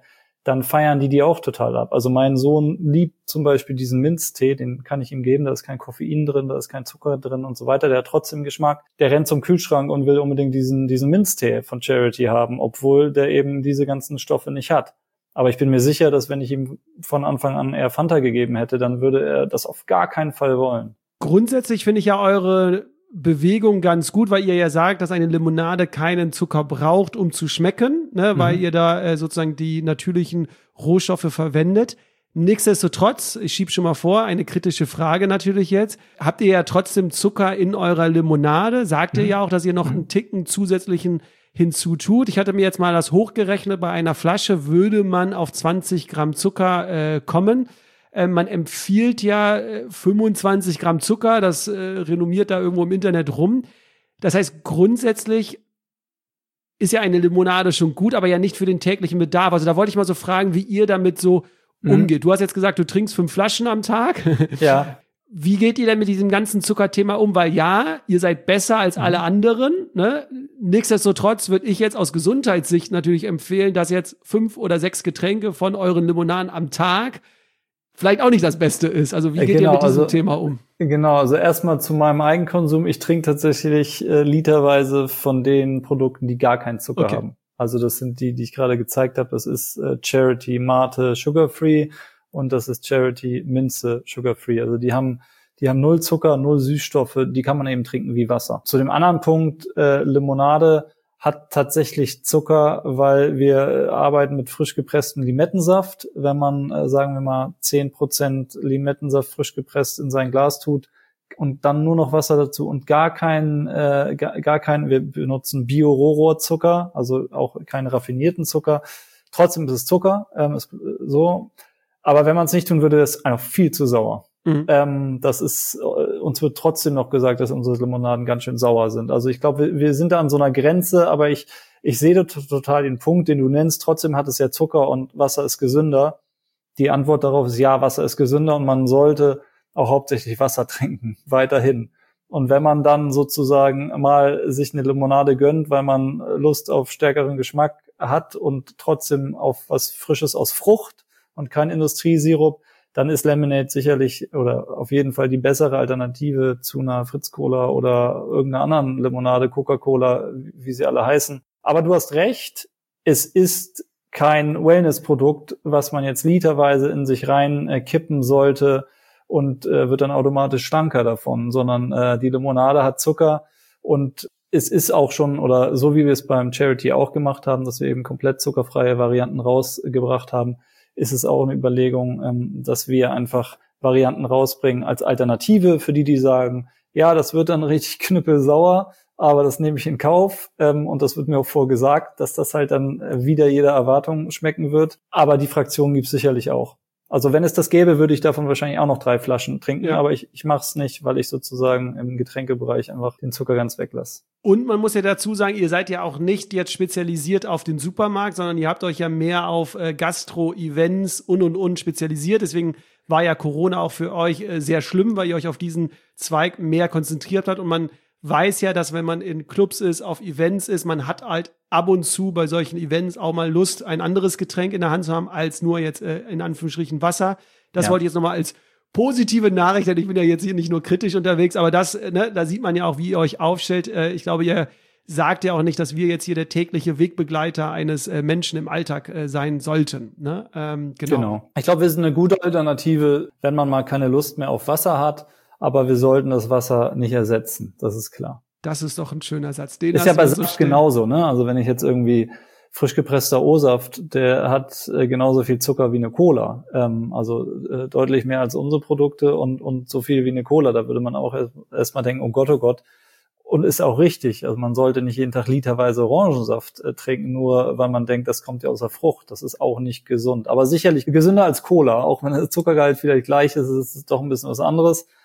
dann feiern die die auch total ab. Also mein Sohn liebt zum Beispiel diesen Minztee, den kann ich ihm geben, da ist kein Koffein drin, da ist kein Zucker drin und so weiter, der hat trotzdem Geschmack. Der rennt zum Kühlschrank und will unbedingt diesen diesen Minztee von Charity haben, obwohl der eben diese ganzen Stoffe nicht hat. Aber ich bin mir sicher, dass wenn ich ihm von Anfang an eher Fanta gegeben hätte, dann würde er das auf gar keinen Fall wollen. Grundsätzlich finde ich ja eure Bewegung ganz gut, weil ihr ja sagt, dass eine Limonade keinen Zucker braucht, um zu schmecken, ne, mhm. weil ihr da äh, sozusagen die natürlichen Rohstoffe verwendet. Nichtsdestotrotz, ich schiebe schon mal vor, eine kritische Frage natürlich jetzt. Habt ihr ja trotzdem Zucker in eurer Limonade? Sagt ihr mhm. ja auch, dass ihr noch einen Ticken zusätzlichen hinzutut. Ich hatte mir jetzt mal das hochgerechnet, bei einer Flasche würde man auf zwanzig Gramm Zucker äh, kommen. Äh, man empfiehlt ja äh, fünfundzwanzig Gramm Zucker, das äh, renommiert da irgendwo im Internet rum. Das heißt, grundsätzlich ist ja eine Limonade schon gut, aber ja nicht für den täglichen Bedarf. Also da wollte ich mal so fragen, wie ihr damit so mhm. umgeht. Du hast jetzt gesagt, du trinkst fünf Flaschen am Tag. Ja. Wie geht ihr denn mit diesem ganzen Zuckerthema um? Weil ja, ihr seid besser als alle anderen, ne? Nichtsdestotrotz würde ich jetzt aus Gesundheitssicht natürlich empfehlen, dass jetzt fünf oder sechs Getränke von euren Limonaden am Tag vielleicht auch nicht das Beste ist. Also wie geht genau, ihr mit diesem also, Thema um? Genau, also erstmal zu meinem Eigenkonsum. Ich trinke tatsächlich äh, literweise von den Produkten, die gar keinen Zucker okay. haben. Also das sind die, die ich gerade gezeigt habe. Das ist äh, Charity Mate Sugar Free und das ist Charity Minze Sugar Free. Also die haben die haben null Zucker, null Süßstoffe, die kann man eben trinken wie Wasser. Zu dem anderen Punkt, äh, Limonade hat tatsächlich Zucker, weil wir arbeiten mit frisch gepresstem Limettensaft. Wenn man, äh, sagen wir mal, zehn Prozent Limettensaft frisch gepresst in sein Glas tut und dann nur noch Wasser dazu und gar keinen, äh, gar, gar keinen, wir benutzen Bio-Rohrohrzucker, also auch keinen raffinierten Zucker. Trotzdem ist es Zucker, ähm, ist so. Aber wenn man es nicht tun würde, ist es einfach viel zu sauer. Mhm. Ähm, das ist, uns wird trotzdem noch gesagt, dass unsere Limonaden ganz schön sauer sind. Also ich glaube, wir, wir sind da an so einer Grenze, aber ich, ich sehe total den Punkt, den du nennst. Trotzdem hat es ja Zucker und Wasser ist gesünder. Die Antwort darauf ist ja, Wasser ist gesünder und man sollte auch hauptsächlich Wasser trinken, weiterhin. Und wenn man dann sozusagen mal sich eine Limonade gönnt, weil man Lust auf stärkeren Geschmack hat und trotzdem auf was Frisches aus Frucht und kein Industriesirup, dann ist Lemonade sicherlich oder auf jeden Fall die bessere Alternative zu einer Fritz-Cola oder irgendeiner anderen Limonade, Coca-Cola, wie sie alle heißen. Aber du hast recht, es ist kein Wellness-Produkt, was man jetzt literweise in sich rein äh, kippen sollte und äh, wird dann automatisch schlanker davon, sondern äh, die Limonade hat Zucker und es ist auch schon, oder so wie wir es beim Charity auch gemacht haben, dass wir eben komplett zuckerfreie Varianten rausgebracht haben, ist es auch eine Überlegung, ähm, dass wir einfach Varianten rausbringen als Alternative für die, die sagen, ja, das wird dann richtig knüppelsauer, aber das nehme ich in Kauf ähm, und das wird mir auch vorgesagt, dass das halt dann wieder jeder Erwartung schmecken wird. Aber die Fraktion gibt es sicherlich auch. Also wenn es das gäbe, würde ich davon wahrscheinlich auch noch drei Flaschen trinken, ja. aber ich, ich mache es nicht, weil ich sozusagen im Getränkebereich einfach den Zucker ganz weglasse. Und man muss ja dazu sagen, ihr seid ja auch nicht jetzt spezialisiert auf den Supermarkt, sondern ihr habt euch ja mehr auf äh, Gastro-Events und und und spezialisiert. Deswegen war ja Corona auch für euch äh, sehr schlimm, weil ihr euch auf diesen Zweig mehr konzentriert habt. Und man weiß ja, dass wenn man in Clubs ist, auf Events ist, man hat halt ab und zu bei solchen Events auch mal Lust, ein anderes Getränk in der Hand zu haben, als nur jetzt äh, in Anführungsstrichen Wasser. Das ja. wollte ich jetzt nochmal als positive Nachricht, denn ich bin ja jetzt hier nicht nur kritisch unterwegs, aber das, ne, da sieht man ja auch, wie ihr euch aufstellt. Äh, ich glaube, ihr sagt ja auch nicht, dass wir jetzt hier der tägliche Wegbegleiter eines äh, Menschen im Alltag äh, sein sollten. Ne? Ähm, genau. genau. Ich glaube, wir sind eine gute Alternative, wenn man mal keine Lust mehr auf Wasser hat. Aber wir sollten das Wasser nicht ersetzen, das ist klar. Das ist doch ein schöner Satz. Den ist ja bei Saft so genauso, ne? Also wenn ich jetzt irgendwie frisch gepresster O-Saft, der hat äh, genauso viel Zucker wie eine Cola. Ähm, also äh, deutlich mehr als unsere Produkte und und so viel wie eine Cola. Da würde man auch erst, erst mal denken, oh Gott, oh Gott. Und ist auch richtig. Also man sollte nicht jeden Tag literweise Orangensaft äh, trinken, nur weil man denkt, das kommt ja aus der Frucht. Das ist auch nicht gesund. Aber sicherlich gesünder als Cola. Auch wenn der Zuckergehalt vielleicht gleich ist, ist es doch ein bisschen was anderes.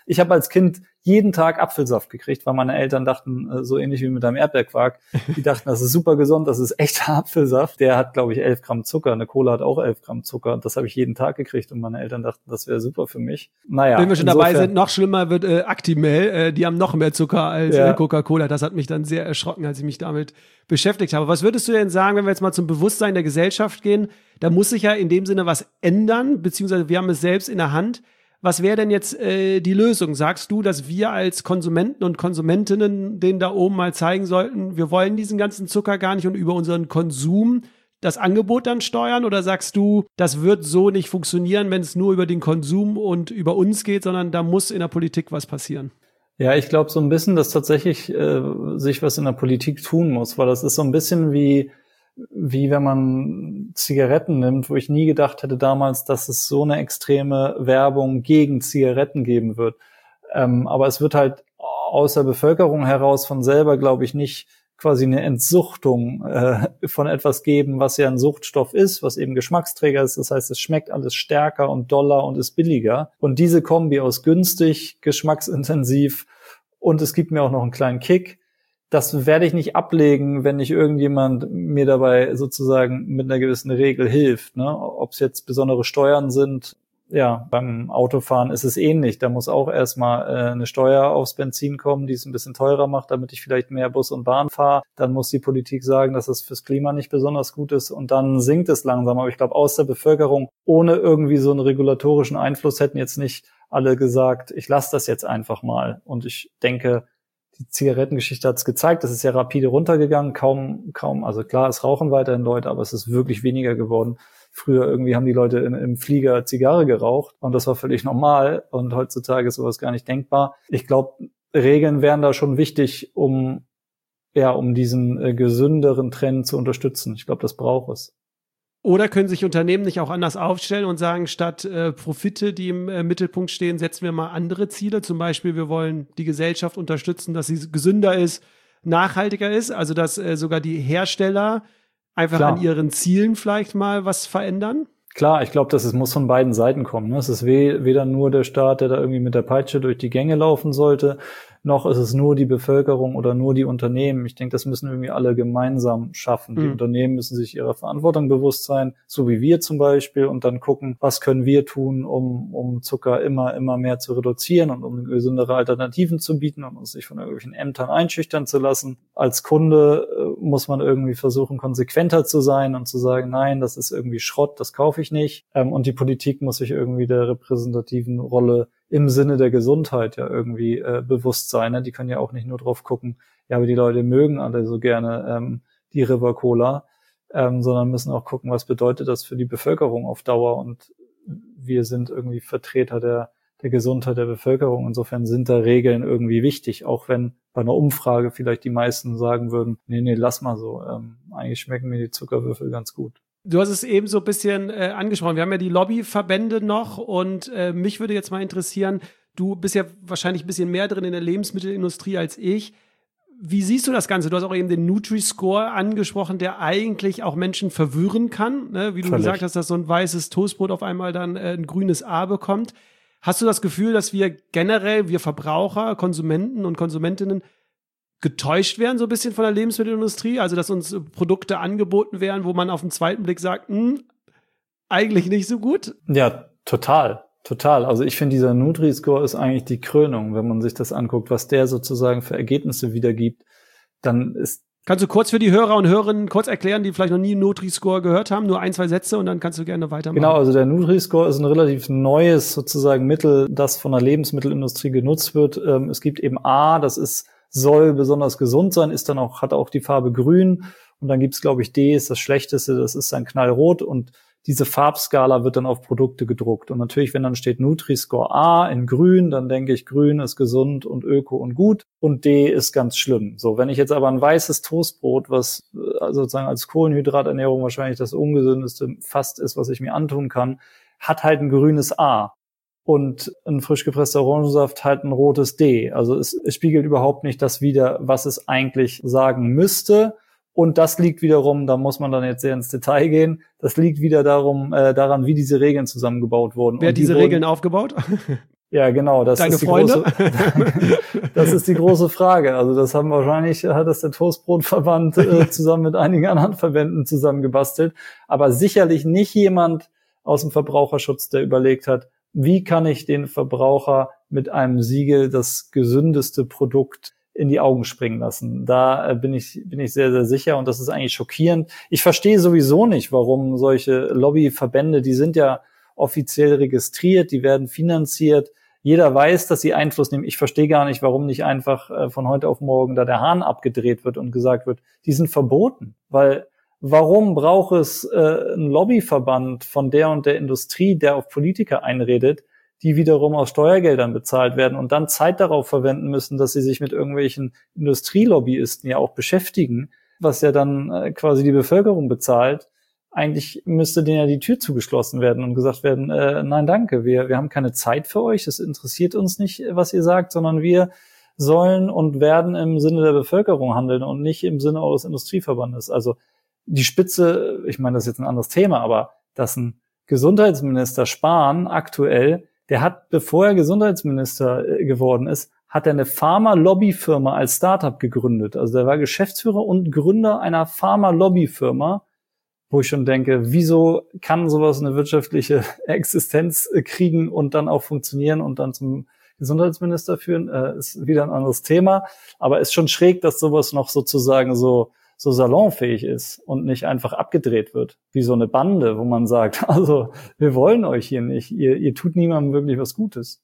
Ich habe als Kind jeden Tag Apfelsaft gekriegt, weil meine Eltern dachten, so ähnlich wie mit einem Erdbeerquark, die dachten, das ist super gesund, das ist echter Apfelsaft. Der hat, glaube ich, elf Gramm Zucker. Eine Cola hat auch elf Gramm Zucker. Das habe ich jeden Tag gekriegt und meine Eltern dachten, das wäre super für mich. Naja. Wenn wir schon dabei sind, noch schlimmer wird äh, Actimel. Äh, die haben noch mehr Zucker als ja. äh, Coca-Cola. Das hat mich dann sehr erschrocken, als ich mich damit beschäftigt habe. Was würdest du denn sagen, wenn wir jetzt mal zum Bewusstsein der Gesellschaft gehen? Da muss sich ja in dem Sinne was ändern, beziehungsweise wir haben es selbst in der Hand. Was wäre denn jetzt äh, die Lösung? Sagst du, dass wir als Konsumenten und Konsumentinnen denen da oben mal zeigen sollten, wir wollen diesen ganzen Zucker gar nicht und über unseren Konsum das Angebot dann steuern? Oder sagst du, das wird so nicht funktionieren, wenn es nur über den Konsum und über uns geht, sondern da muss in der Politik was passieren? Ja, ich glaube so ein bisschen, dass tatsächlich äh, sich was in der Politik tun muss, weil das ist so ein bisschen wie wie wenn man Zigaretten nimmt, wo ich nie gedacht hätte damals, dass es so eine extreme Werbung gegen Zigaretten geben wird. Ähm, aber es wird halt aus der Bevölkerung heraus von selber, glaube ich, nicht quasi eine Entsuchtung äh, von etwas geben, was ja ein Suchtstoff ist, was eben Geschmacksträger ist. Das heißt, es schmeckt alles stärker und doller und ist billiger. Und diese Kombi aus günstig, geschmacksintensiv und es gibt mir auch noch einen kleinen Kick, das werde ich nicht ablegen, wenn nicht irgendjemand mir dabei sozusagen mit einer gewissen Regel hilft. Ne? Ob es jetzt besondere Steuern sind, ja, beim Autofahren ist es ähnlich. Da muss auch erstmal äh, eine Steuer aufs Benzin kommen, die es ein bisschen teurer macht, damit ich vielleicht mehr Bus und Bahn fahre. Dann muss die Politik sagen, dass es fürs Klima nicht besonders gut ist und dann sinkt es langsam. Aber ich glaube, aus der Bevölkerung ohne irgendwie so einen regulatorischen Einfluss hätten jetzt nicht alle gesagt, ich lasse das jetzt einfach mal. Und ich denke, die Zigarettengeschichte hat es gezeigt, das ist ja rapide runtergegangen, kaum, kaum, also klar, es rauchen weiterhin Leute, aber es ist wirklich weniger geworden. Früher irgendwie haben die Leute in, im Flieger Zigarre geraucht und das war völlig normal und heutzutage ist sowas gar nicht denkbar. Ich glaube, Regeln wären da schon wichtig, um, ja, um diesen äh, gesünderen Trend zu unterstützen. Ich glaube, das braucht es. Oder können sich Unternehmen nicht auch anders aufstellen und sagen, statt äh, Profite, die im äh, Mittelpunkt stehen, setzen wir mal andere Ziele. Zum Beispiel, wir wollen die Gesellschaft unterstützen, dass sie gesünder ist, nachhaltiger ist. Also, dass äh, sogar die Hersteller einfach Klar. an ihren Zielen vielleicht mal was verändern. Klar, ich glaube, das ist, muss von beiden Seiten kommen. Ne? Es ist we- weder nur der Staat, der da irgendwie mit der Peitsche durch die Gänge laufen sollte, noch ist es nur die Bevölkerung oder nur die Unternehmen. Ich denke, das müssen irgendwie alle gemeinsam schaffen. Die mhm. Unternehmen müssen sich ihrer Verantwortung bewusst sein, so wie wir zum Beispiel, und dann gucken, was können wir tun, um um Zucker immer, immer mehr zu reduzieren und um gesündere Alternativen zu bieten und uns nicht von irgendwelchen Ämtern einschüchtern zu lassen. Als Kunde äh, muss man irgendwie versuchen, konsequenter zu sein und zu sagen, nein, das ist irgendwie Schrott, das kaufe ich nicht. Ähm, und die Politik muss sich irgendwie der repräsentativen Rolle im Sinne der Gesundheit ja irgendwie äh, bewusst sein. Ne? Die können ja auch nicht nur drauf gucken, ja, aber die Leute mögen alle so gerne ähm, die River Cola, ähm, sondern müssen auch gucken, was bedeutet das für die Bevölkerung auf Dauer. Und wir sind irgendwie Vertreter der, der Gesundheit der Bevölkerung. Insofern sind da Regeln irgendwie wichtig, auch wenn bei einer Umfrage vielleicht die meisten sagen würden, nee, nee, lass mal so. Ähm, eigentlich schmecken mir die Zuckerwürfel ganz gut. Du hast es eben so ein bisschen äh, angesprochen. Wir haben ja die Lobbyverbände noch und äh, mich würde jetzt mal interessieren, du bist ja wahrscheinlich ein bisschen mehr drin in der Lebensmittelindustrie als ich. Wie siehst du das Ganze? Du hast auch eben den Nutri-Score angesprochen, der eigentlich auch Menschen verwirren kann. Ne? Wie du Völlig. gesagt hast, dass so ein weißes Toastbrot auf einmal dann äh, ein grünes A bekommt. Hast du das Gefühl, dass wir generell, wir Verbraucher, Konsumenten und Konsumentinnen getäuscht werden so ein bisschen von der Lebensmittelindustrie? Also, dass uns Produkte angeboten werden, wo man auf den zweiten Blick sagt, hm, eigentlich nicht so gut? Ja, total, total. Also ich finde, dieser Nutri-Score ist eigentlich die Krönung, wenn man sich das anguckt, was der sozusagen für Ergebnisse wiedergibt. Dann ist Kannst du kurz für die Hörer und Hörerinnen kurz erklären, die vielleicht noch nie einen Nutri-Score gehört haben, nur ein, zwei Sätze und dann kannst du gerne weitermachen. Genau, also der Nutri-Score ist ein relativ neues sozusagen Mittel, das von der Lebensmittelindustrie genutzt wird. Es gibt eben A, das ist soll besonders gesund sein, ist dann auch, hat auch die Farbe grün. Und dann gibt's, glaube ich, D, ist das Schlechteste, das ist dann knallrot. Und diese Farbskala wird dann auf Produkte gedruckt. Und natürlich, wenn dann steht Nutri-Score A in grün, dann denke ich, grün ist gesund und öko und gut. Und D ist ganz schlimm. So, wenn ich jetzt aber ein weißes Toastbrot, was sozusagen als Kohlenhydraternährung wahrscheinlich das ungesündeste fast ist, was ich mir antun kann, hat halt ein grünes A. Und ein frisch gepresster Orangensaft halt ein rotes D. Also es, es spiegelt überhaupt nicht das wider, was es eigentlich sagen müsste. Und das liegt wiederum, da muss man dann jetzt sehr ins Detail gehen, das liegt wieder darum, äh, daran, wie diese Regeln zusammengebaut wurden. Wer hat die diese wurden, Regeln aufgebaut? Ja, genau. Das Deine ist die Freunde? Große, das ist die große Frage. Also das haben wahrscheinlich, hat das der Toastbrotverband äh, zusammen mit einigen anderen Verbänden zusammengebastelt. Aber sicherlich nicht jemand aus dem Verbraucherschutz, der überlegt hat, wie kann ich den Verbraucher mit einem Siegel das gesündeste Produkt in die Augen springen lassen. Da äh, bin ich bin ich sehr, sehr sicher und das ist eigentlich schockierend. Ich verstehe sowieso nicht, warum solche Lobbyverbände, die sind ja offiziell registriert, die werden finanziert. Jeder weiß, dass sie Einfluss nehmen. Ich verstehe gar nicht, warum nicht einfach äh, von heute auf morgen da der Hahn abgedreht wird und gesagt wird, die sind verboten. Weil warum braucht es äh, einen Lobbyverband von der und der Industrie, der auf Politiker einredet, die wiederum aus Steuergeldern bezahlt werden und dann Zeit darauf verwenden müssen, dass sie sich mit irgendwelchen Industrielobbyisten ja auch beschäftigen, was ja dann äh, quasi die Bevölkerung bezahlt. Eigentlich müsste denen ja die Tür zugeschlossen werden und gesagt werden, äh, nein, danke, wir wir haben keine Zeit für euch, es interessiert uns nicht, was ihr sagt, sondern wir sollen und werden im Sinne der Bevölkerung handeln und nicht im Sinne eures Industrieverbandes. Also die Spitze, ich meine, das ist jetzt ein anderes Thema, aber dass ein Gesundheitsminister Spahn aktuell, der hat, bevor er Gesundheitsminister geworden ist, hat er eine Pharma-Lobbyfirma als Startup gegründet. Also der war Geschäftsführer und Gründer einer Pharma-Lobbyfirma, wo ich schon denke, wieso kann sowas eine wirtschaftliche Existenz kriegen und dann auch funktionieren und dann zum Gesundheitsminister führen, äh, ist wieder ein anderes Thema. Aber ist schon schräg, dass sowas noch sozusagen so so salonfähig ist und nicht einfach abgedreht wird, wie so eine Bande, wo man sagt, also wir wollen euch hier nicht, ihr, ihr tut niemandem wirklich was Gutes.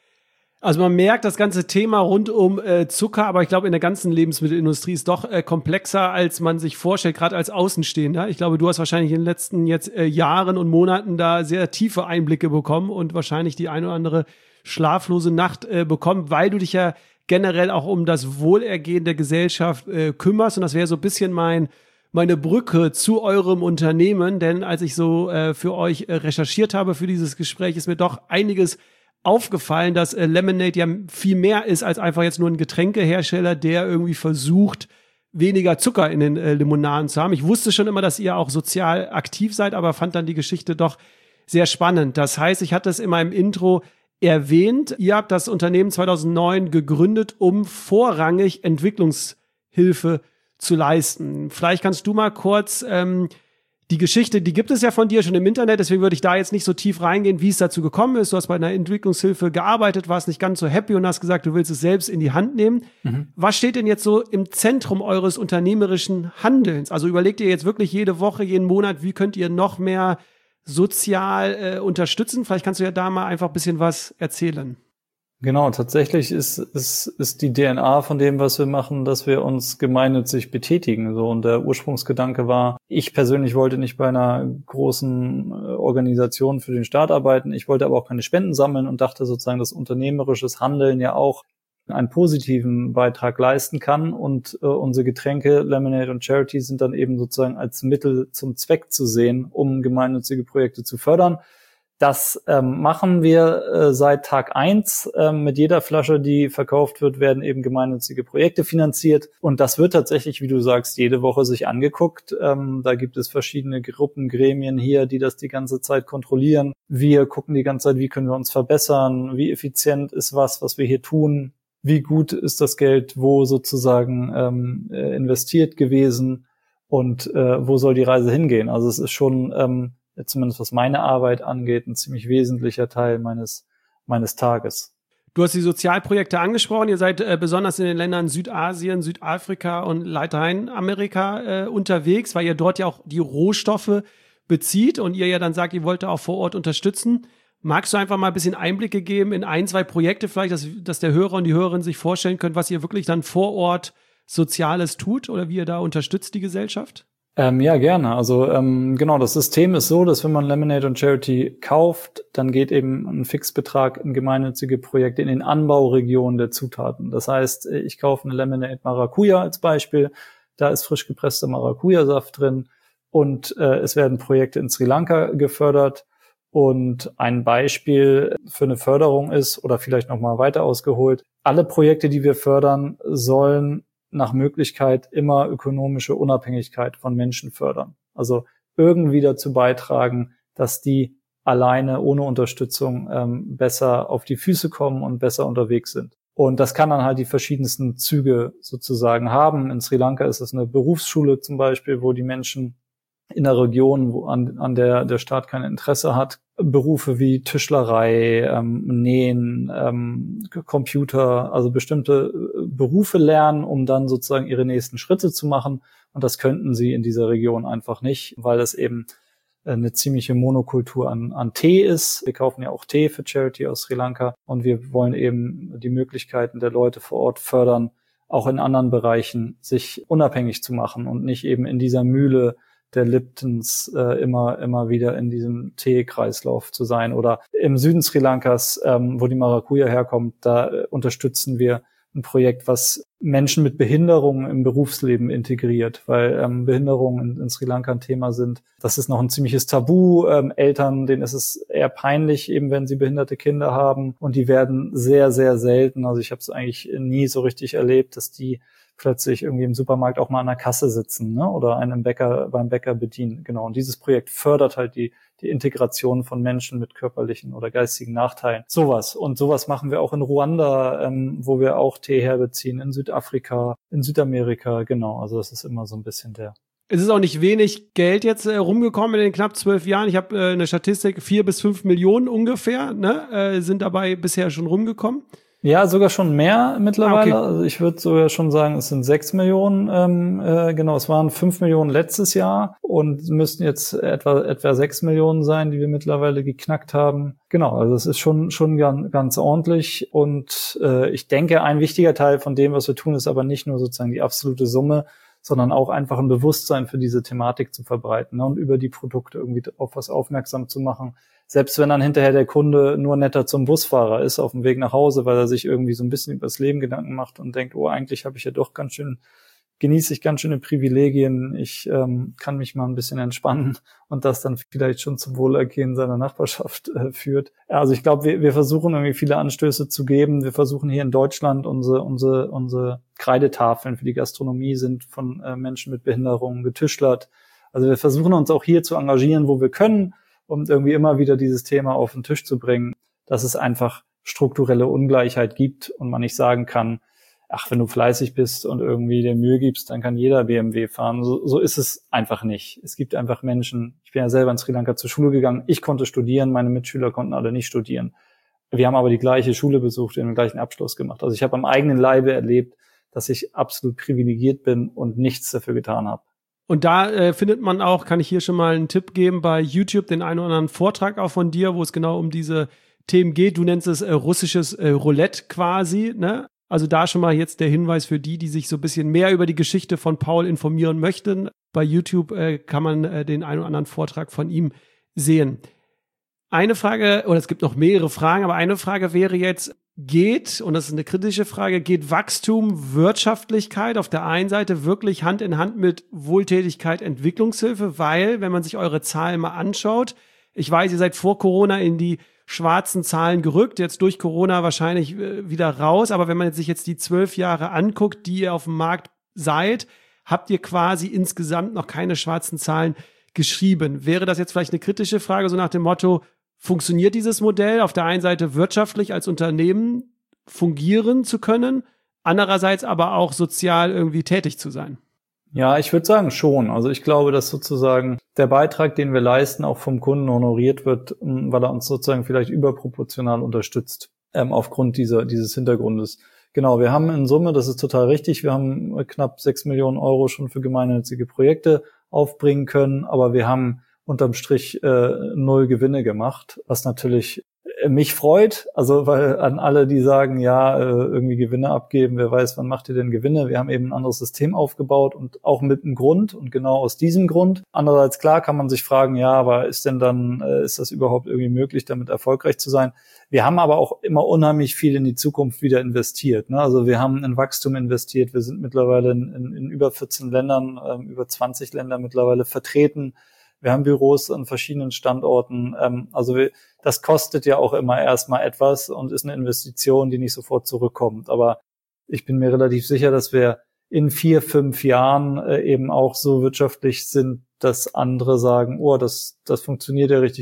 Also man merkt, das ganze Thema rund um äh, Zucker, aber ich glaube, in der ganzen Lebensmittelindustrie ist doch äh, komplexer, als man sich vorstellt, gerade als Außenstehender. Ich glaube, du hast wahrscheinlich in den letzten jetzt äh, Jahren und Monaten da sehr tiefe Einblicke bekommen und wahrscheinlich die eine oder andere schlaflose Nacht äh, bekommen, weil du dich ja generell auch um das Wohlergehen der Gesellschaft äh, kümmerst. Und das wäre so ein bisschen mein meine Brücke zu eurem Unternehmen. Denn als ich so äh, für euch äh, recherchiert habe für dieses Gespräch, ist mir doch einiges aufgefallen, dass äh, Lemonade ja viel mehr ist als einfach jetzt nur ein Getränkehersteller, der irgendwie versucht, weniger Zucker in den äh, Limonaden zu haben. Ich wusste schon immer, dass ihr auch sozial aktiv seid, aber fand dann die Geschichte doch sehr spannend. Das heißt, ich hatte es in meinem Intro erwähnt, ihr habt das Unternehmen zweitausendneun gegründet, um vorrangig Entwicklungshilfe zu leisten. Vielleicht kannst du mal kurz ähm, die Geschichte, die gibt es ja von dir schon im Internet, deswegen würde ich da jetzt nicht so tief reingehen, wie es dazu gekommen ist. Du hast bei einer Entwicklungshilfe gearbeitet, warst nicht ganz so happy und hast gesagt, du willst es selbst in die Hand nehmen. Mhm. Was steht denn jetzt so im Zentrum eures unternehmerischen Handelns? Also überlegt ihr jetzt wirklich jede Woche, jeden Monat, wie könnt ihr noch mehr sozial äh, unterstützen? Vielleicht kannst du ja da mal einfach ein bisschen was erzählen. Genau, tatsächlich ist, ist, ist die D N A von dem, was wir machen, dass wir uns gemeinnützig betätigen. So, und der Ursprungsgedanke war, ich persönlich wollte nicht bei einer großen Organisation für den Staat arbeiten. Ich wollte aber auch keine Spenden sammeln und dachte sozusagen, dass unternehmerisches Handeln ja auch einen positiven Beitrag leisten kann. Und äh, unsere Getränke, Lemonade und Charity, sind dann eben sozusagen als Mittel zum Zweck zu sehen, um gemeinnützige Projekte zu fördern. Das ähm, machen wir äh, seit Tag eins. Ähm, mit jeder Flasche, die verkauft wird, werden eben gemeinnützige Projekte finanziert. Und das wird tatsächlich, wie du sagst, jede Woche sich angeguckt. Ähm, da gibt es verschiedene Gruppen, Gremien hier, die das die ganze Zeit kontrollieren. Wir gucken die ganze Zeit, wie können wir uns verbessern, wie effizient ist was, was wir hier tun, wie gut ist das Geld, wo sozusagen ähm, investiert gewesen und äh, wo soll die Reise hingehen. Also es ist schon, ähm, zumindest was meine Arbeit angeht, ein ziemlich wesentlicher Teil meines meines Tages. Du hast die Sozialprojekte angesprochen. Ihr seid äh, besonders in den Ländern Südasien, Südafrika und Lateinamerika äh, unterwegs, weil ihr dort ja auch die Rohstoffe bezieht und ihr ja dann sagt, ihr wollt da auch vor Ort unterstützen. Magst du einfach mal ein bisschen Einblicke geben in ein, zwei Projekte vielleicht, dass, dass der Hörer und die Hörerin sich vorstellen können, was ihr wirklich dann vor Ort Soziales tut oder wie ihr da unterstützt die Gesellschaft? Ähm, ja, gerne. Also ähm, genau, das System ist so, dass wenn man Lemonade und Charity kauft, dann geht eben ein Fixbetrag in gemeinnützige Projekte in den Anbauregionen der Zutaten. Das heißt, ich kaufe eine Lemonade Maracuja als Beispiel, da ist frisch gepresster Maracuja-Saft drin und äh, es werden Projekte in Sri Lanka gefördert. Und ein Beispiel für eine Förderung ist, oder vielleicht nochmal weiter ausgeholt, alle Projekte, die wir fördern, sollen nach Möglichkeit immer ökonomische Unabhängigkeit von Menschen fördern. Also irgendwie dazu beitragen, dass die alleine ohne Unterstützung ähm, besser auf die Füße kommen und besser unterwegs sind. Und das kann dann halt die verschiedensten Züge sozusagen haben. In Sri Lanka ist es eine Berufsschule zum Beispiel, wo die Menschen in der Region, wo an, an der der Staat kein Interesse hat, Berufe wie Tischlerei, ähm, Nähen, ähm, Computer, also bestimmte Berufe lernen, um dann sozusagen ihre nächsten Schritte zu machen. Und das könnten sie in dieser Region einfach nicht, weil es eben eine ziemliche Monokultur an, an Tee ist. Wir kaufen ja auch Tee für Charity aus Sri Lanka und wir wollen eben die Möglichkeiten der Leute vor Ort fördern, auch in anderen Bereichen sich unabhängig zu machen und nicht eben in dieser Mühle der Liptons äh, immer immer wieder in diesem Teekreislauf zu sein. Oder im Süden Sri Lankas, ähm, wo die Maracuja herkommt, da äh, unterstützen wir ein Projekt, was Menschen mit Behinderungen im Berufsleben integriert, weil ähm, Behinderungen in, in Sri Lanka ein Thema sind. Das ist noch ein ziemliches Tabu. Ähm, Eltern, denen ist es eher peinlich, eben wenn sie behinderte Kinder haben. Und die werden sehr, sehr selten, also ich habe es eigentlich nie so richtig erlebt, dass die plötzlich irgendwie im Supermarkt auch mal an der Kasse sitzen, ne? Oder einen Bäcker beim Bäcker bedienen. Genau. Und dieses Projekt fördert halt die die Integration von Menschen mit körperlichen oder geistigen Nachteilen. Sowas. Und sowas machen wir auch in Ruanda, ähm, wo wir auch Tee herbeziehen, in Südafrika, in Südamerika. Genau. Also das ist immer so ein bisschen der. Es ist auch nicht wenig Geld jetzt äh, rumgekommen in den knapp zwölf Jahren. Ich habe äh, eine Statistik, vier bis fünf Millionen ungefähr, ne, äh, sind dabei bisher schon rumgekommen. Ja, sogar schon mehr mittlerweile. Ah, okay. Also ich würde sogar schon sagen, es sind sechs Millionen. Ähm, äh, genau, es waren fünf Millionen letztes Jahr und müssten jetzt etwa etwa sechs Millionen sein, die wir mittlerweile geknackt haben. Genau, also es ist schon schon ganz, ganz ordentlich. Und äh, ich denke, ein wichtiger Teil von dem, was wir tun, ist aber nicht nur sozusagen die absolute Summe, sondern auch einfach ein Bewusstsein für diese Thematik zu verbreiten, ne, und über die Produkte irgendwie auf was aufmerksam zu machen. Selbst wenn dann hinterher der Kunde nur netter zum Busfahrer ist auf dem Weg nach Hause, weil er sich irgendwie so ein bisschen über das Leben Gedanken macht und denkt, oh, eigentlich habe ich ja doch ganz schön, genieße ich ganz schöne Privilegien, ich ähm, kann mich mal ein bisschen entspannen und das dann vielleicht schon zum Wohlergehen seiner Nachbarschaft äh, führt. Also ich glaube, wir, wir versuchen irgendwie viele Anstöße zu geben. Wir versuchen hier in Deutschland unsere unsere unsere Kreidetafeln für die Gastronomie sind von äh, Menschen mit Behinderungen getischlert. Also wir versuchen uns auch hier zu engagieren, wo wir können, um irgendwie immer wieder dieses Thema auf den Tisch zu bringen, dass es einfach strukturelle Ungleichheit gibt und man nicht sagen kann, ach, wenn du fleißig bist und irgendwie dir Mühe gibst, dann kann jeder B M W fahren. So, so ist es einfach nicht. Es gibt einfach Menschen, ich bin ja selber in Sri Lanka zur Schule gegangen, ich konnte studieren, meine Mitschüler konnten alle nicht studieren. Wir haben aber die gleiche Schule besucht, den gleichen Abschluss gemacht. Also ich habe am eigenen Leibe erlebt, dass ich absolut privilegiert bin und nichts dafür getan habe. Und da äh, findet man auch, kann ich hier schon mal einen Tipp geben, bei YouTube den einen oder anderen Vortrag auch von dir, wo es genau um diese Themen geht. Du nennst es äh, russisches äh, Roulette quasi, ne? Also da schon mal jetzt der Hinweis für die, die sich so ein bisschen mehr über die Geschichte von Paul informieren möchten. Bei YouTube äh, kann man äh, den einen oder anderen Vortrag von ihm sehen. Eine Frage, oder es gibt noch mehrere Fragen, aber eine Frage wäre jetzt, geht, und das ist eine kritische Frage, geht Wachstum, Wirtschaftlichkeit auf der einen Seite wirklich Hand in Hand mit Wohltätigkeit, Entwicklungshilfe? Weil, wenn man sich eure Zahlen mal anschaut, ich weiß, ihr seid vor Corona in die schwarzen Zahlen gerückt, jetzt durch Corona wahrscheinlich äh, wieder raus, aber wenn man sich jetzt die zwölf Jahre anguckt, die ihr auf dem Markt seid, habt ihr quasi insgesamt noch keine schwarzen Zahlen geschrieben. Wäre das jetzt vielleicht eine kritische Frage, so nach dem Motto, funktioniert dieses Modell auf der einen Seite wirtschaftlich als Unternehmen fungieren zu können, andererseits aber auch sozial irgendwie tätig zu sein? Ja, ich würde sagen schon. Also ich glaube, dass sozusagen der Beitrag, den wir leisten, auch vom Kunden honoriert wird, weil er uns sozusagen vielleicht überproportional unterstützt, ähm, aufgrund dieser dieses Hintergrundes. Genau, wir haben in Summe, das ist total richtig, wir haben knapp sechs Millionen Euro schon für gemeinnützige Projekte aufbringen können, aber wir haben unterm Strich äh, null Gewinne gemacht, was natürlich äh, mich freut, also weil an alle, die sagen, ja, äh, irgendwie Gewinne abgeben, wer weiß, wann macht ihr denn Gewinne? Wir haben eben ein anderes System aufgebaut und auch mit einem Grund und genau aus diesem Grund. Andererseits, klar, kann man sich fragen, ja, aber ist denn dann, äh, ist das überhaupt irgendwie möglich, damit erfolgreich zu sein? Wir haben aber auch immer unheimlich viel in die Zukunft wieder investiert, ne? Also wir haben in Wachstum investiert, wir sind mittlerweile in, in, in über vierzehn Ländern, äh, über zwanzig Länder mittlerweile vertreten. Wir haben Büros an verschiedenen Standorten. Ähm, also wir, das kostet ja auch immer erstmal etwas und ist eine Investition, die nicht sofort zurückkommt. Aber ich bin mir relativ sicher, dass wir in vier, fünf Jahren äh, eben auch so wirtschaftlich sind, dass andere sagen, oh, das, das funktioniert ja richtig gut.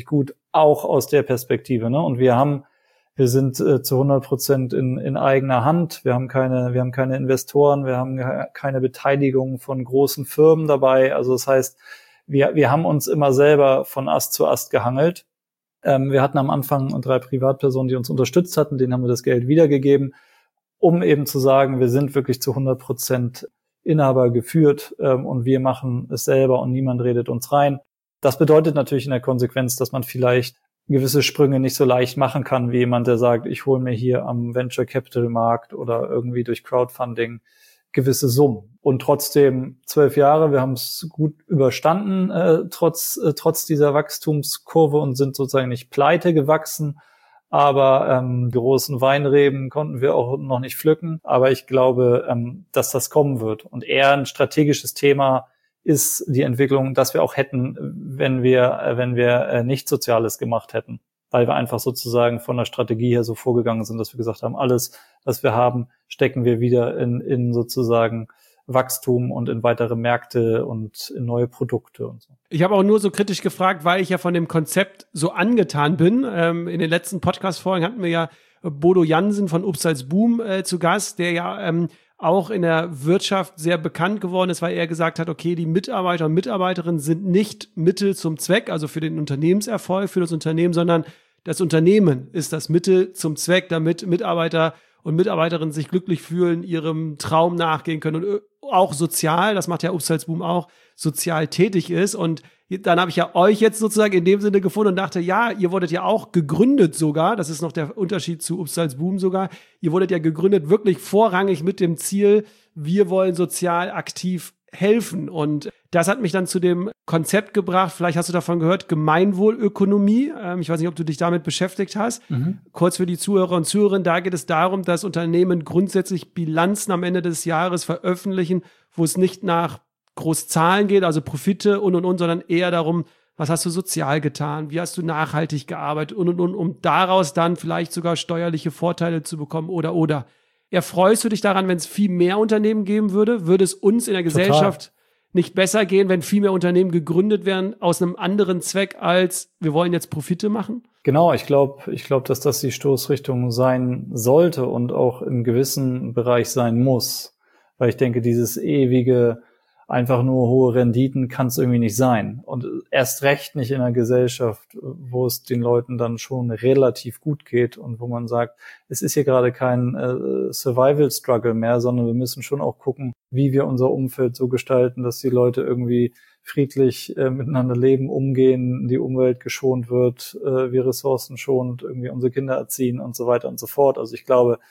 auch aus der Perspektive, ne? Und wir haben, wir sind äh, zu hundert Prozent in, in eigener Hand. Wir haben keine, wir haben keine Investoren, wir haben keine Beteiligung von großen Firmen dabei. Also das heißt, wir, wir haben uns immer selber von Ast zu Ast gehangelt. Ähm, wir hatten am Anfang drei Privatpersonen, die uns unterstützt hatten, denen haben wir das Geld wiedergegeben, um eben zu sagen, wir sind wirklich zu hundert Prozent Inhaber geführt ähm, und wir machen es selber und niemand redet uns rein. Das bedeutet natürlich in der Konsequenz, dass man vielleicht gewisse Sprünge nicht so leicht machen kann, wie jemand, der sagt, ich hole mir hier am Venture Capital Markt oder irgendwie durch Crowdfunding gewisse Summen. Und trotzdem zwölf Jahre, wir haben es gut überstanden, äh, trotz äh, trotz dieser Wachstumskurve und sind sozusagen nicht pleite gewachsen. Aber ähm, großen Weinreben konnten wir auch noch nicht pflücken. Aber ich glaube, ähm, dass das kommen wird. Und eher ein strategisches Thema ist die Entwicklung, dass wir auch hätten, wenn wir wenn wir äh, nichts Soziales gemacht hätten. Weil wir einfach sozusagen von der Strategie her so vorgegangen sind, dass wir gesagt haben, alles, was wir haben, stecken wir wieder in, in sozusagen Wachstum und in weitere Märkte und in neue Produkte und so. Ich habe auch nur so kritisch gefragt, weil ich ja von dem Konzept so angetan bin. Ähm, in den letzten Podcast-Folgen hatten wir ja Bodo Jansen von Ups als Boom äh, zu Gast, der ja ähm, auch in der Wirtschaft sehr bekannt geworden ist, weil er gesagt hat, okay, die Mitarbeiter und Mitarbeiterinnen sind nicht Mittel zum Zweck, also für den Unternehmenserfolg, für das Unternehmen, sondern das Unternehmen ist das Mittel zum Zweck, damit Mitarbeiter und Mitarbeiterinnen sich glücklich fühlen, ihrem Traum nachgehen können und auch sozial, das macht ja Ups als Boom auch, sozial tätig ist. Und dann habe ich ja euch jetzt sozusagen in dem Sinne gefunden und dachte, ja, ihr wurdet ja auch gegründet sogar, das ist noch der Unterschied zu Ups als Boom sogar, ihr wurdet ja gegründet wirklich vorrangig mit dem Ziel, wir wollen sozial aktiv helfen. Und das hat mich dann zu dem Konzept gebracht, vielleicht hast du davon gehört, Gemeinwohlökonomie. Ähm, ich weiß nicht, ob du dich damit beschäftigt hast. Mhm. Kurz für die Zuhörer und Zuhörerinnen, da geht es darum, dass Unternehmen grundsätzlich Bilanzen am Ende des Jahres veröffentlichen, wo es nicht nach Großzahlen geht, also Profite und und und, sondern eher darum, was hast du sozial getan, wie hast du nachhaltig gearbeitet und und und, um daraus dann vielleicht sogar steuerliche Vorteile zu bekommen oder oder. Erfreust du dich daran, wenn es viel mehr Unternehmen geben würde? Würde es uns in der Gesellschaft Total. nicht besser gehen, wenn viel mehr Unternehmen gegründet werden aus einem anderen Zweck als wir wollen jetzt Profite machen? Genau, ich glaube, ich glaube, dass das die Stoßrichtung sein sollte und auch im gewissen Bereich sein muss. Weil ich denke, dieses ewige einfach nur hohe Renditen kann es irgendwie nicht sein. Und erst recht nicht in einer Gesellschaft, wo es den Leuten dann schon relativ gut geht und wo man sagt, es ist hier gerade kein äh, Survival-Struggle mehr, sondern wir müssen schon auch gucken, wie wir unser Umfeld so gestalten, dass die Leute irgendwie friedlich äh, miteinander leben, umgehen, die Umwelt geschont wird, äh, wir Ressourcen schonend irgendwie unsere Kinder erziehen und so weiter und so fort. Also ich glaube,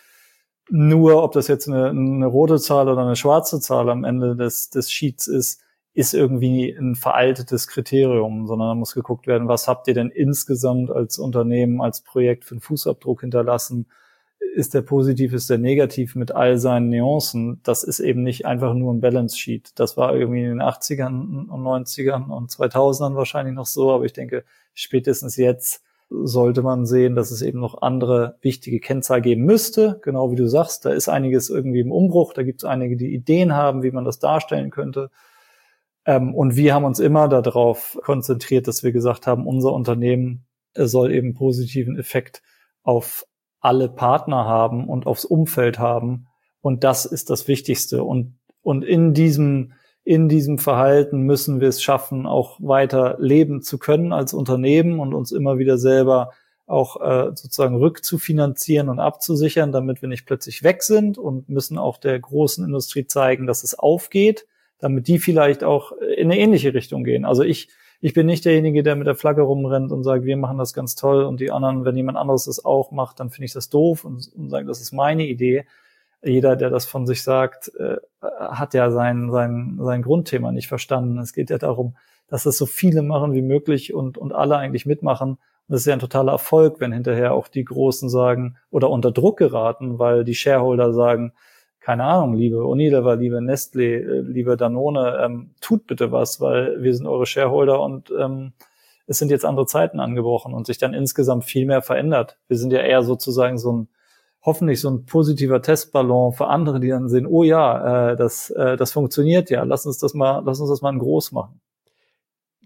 nur, ob das jetzt eine, eine rote Zahl oder eine schwarze Zahl am Ende des, des Sheets ist, ist irgendwie ein veraltetes Kriterium, sondern da muss geguckt werden, was habt ihr denn insgesamt als Unternehmen, als Projekt für einen Fußabdruck hinterlassen? Ist der positiv, ist der negativ mit all seinen Nuancen? Das ist eben nicht einfach nur ein Balance Sheet. Das war irgendwie in den achtzigern und neunzigern und zweitausendern wahrscheinlich noch so, aber ich denke, spätestens jetzt sollte man sehen, dass es eben noch andere wichtige Kennzahlen geben müsste. Genau wie du sagst, da ist einiges irgendwie im Umbruch. Da gibt es einige, die Ideen haben, wie man das darstellen könnte. Ähm, und wir haben uns immer darauf konzentriert, dass wir gesagt haben, unser Unternehmen soll eben positiven Effekt auf alle Partner haben und aufs Umfeld haben. Und das ist das Wichtigste. Und, und in diesem In diesem Verhalten müssen wir es schaffen, auch weiter leben zu können als Unternehmen und uns immer wieder selber auch äh, sozusagen rückzufinanzieren und abzusichern, damit wir nicht plötzlich weg sind, und müssen auch der großen Industrie zeigen, dass es aufgeht, damit die vielleicht auch in eine ähnliche Richtung gehen. Also ich ich bin nicht derjenige, der mit der Flagge rumrennt und sagt, wir machen das ganz toll und die anderen, wenn jemand anderes das auch macht, dann finde ich das doof und, und sage, das ist meine Idee. Jeder, der das von sich sagt, äh, hat ja sein, sein, sein Grundthema nicht verstanden. Es geht ja darum, dass es so viele machen wie möglich und, und alle eigentlich mitmachen. Und das ist ja ein totaler Erfolg, wenn hinterher auch die Großen sagen oder unter Druck geraten, weil die Shareholder sagen, keine Ahnung, liebe Unilever, liebe Nestlé, äh, liebe Danone, ähm, tut bitte was, weil wir sind eure Shareholder und ähm, es sind jetzt andere Zeiten angebrochen und sich dann insgesamt viel mehr verändert. Wir sind ja eher sozusagen so ein hoffentlich so ein positiver Testballon für andere, die dann sehen, oh ja, äh, das, äh, das funktioniert ja, lass uns das mal, lass uns das mal in groß machen.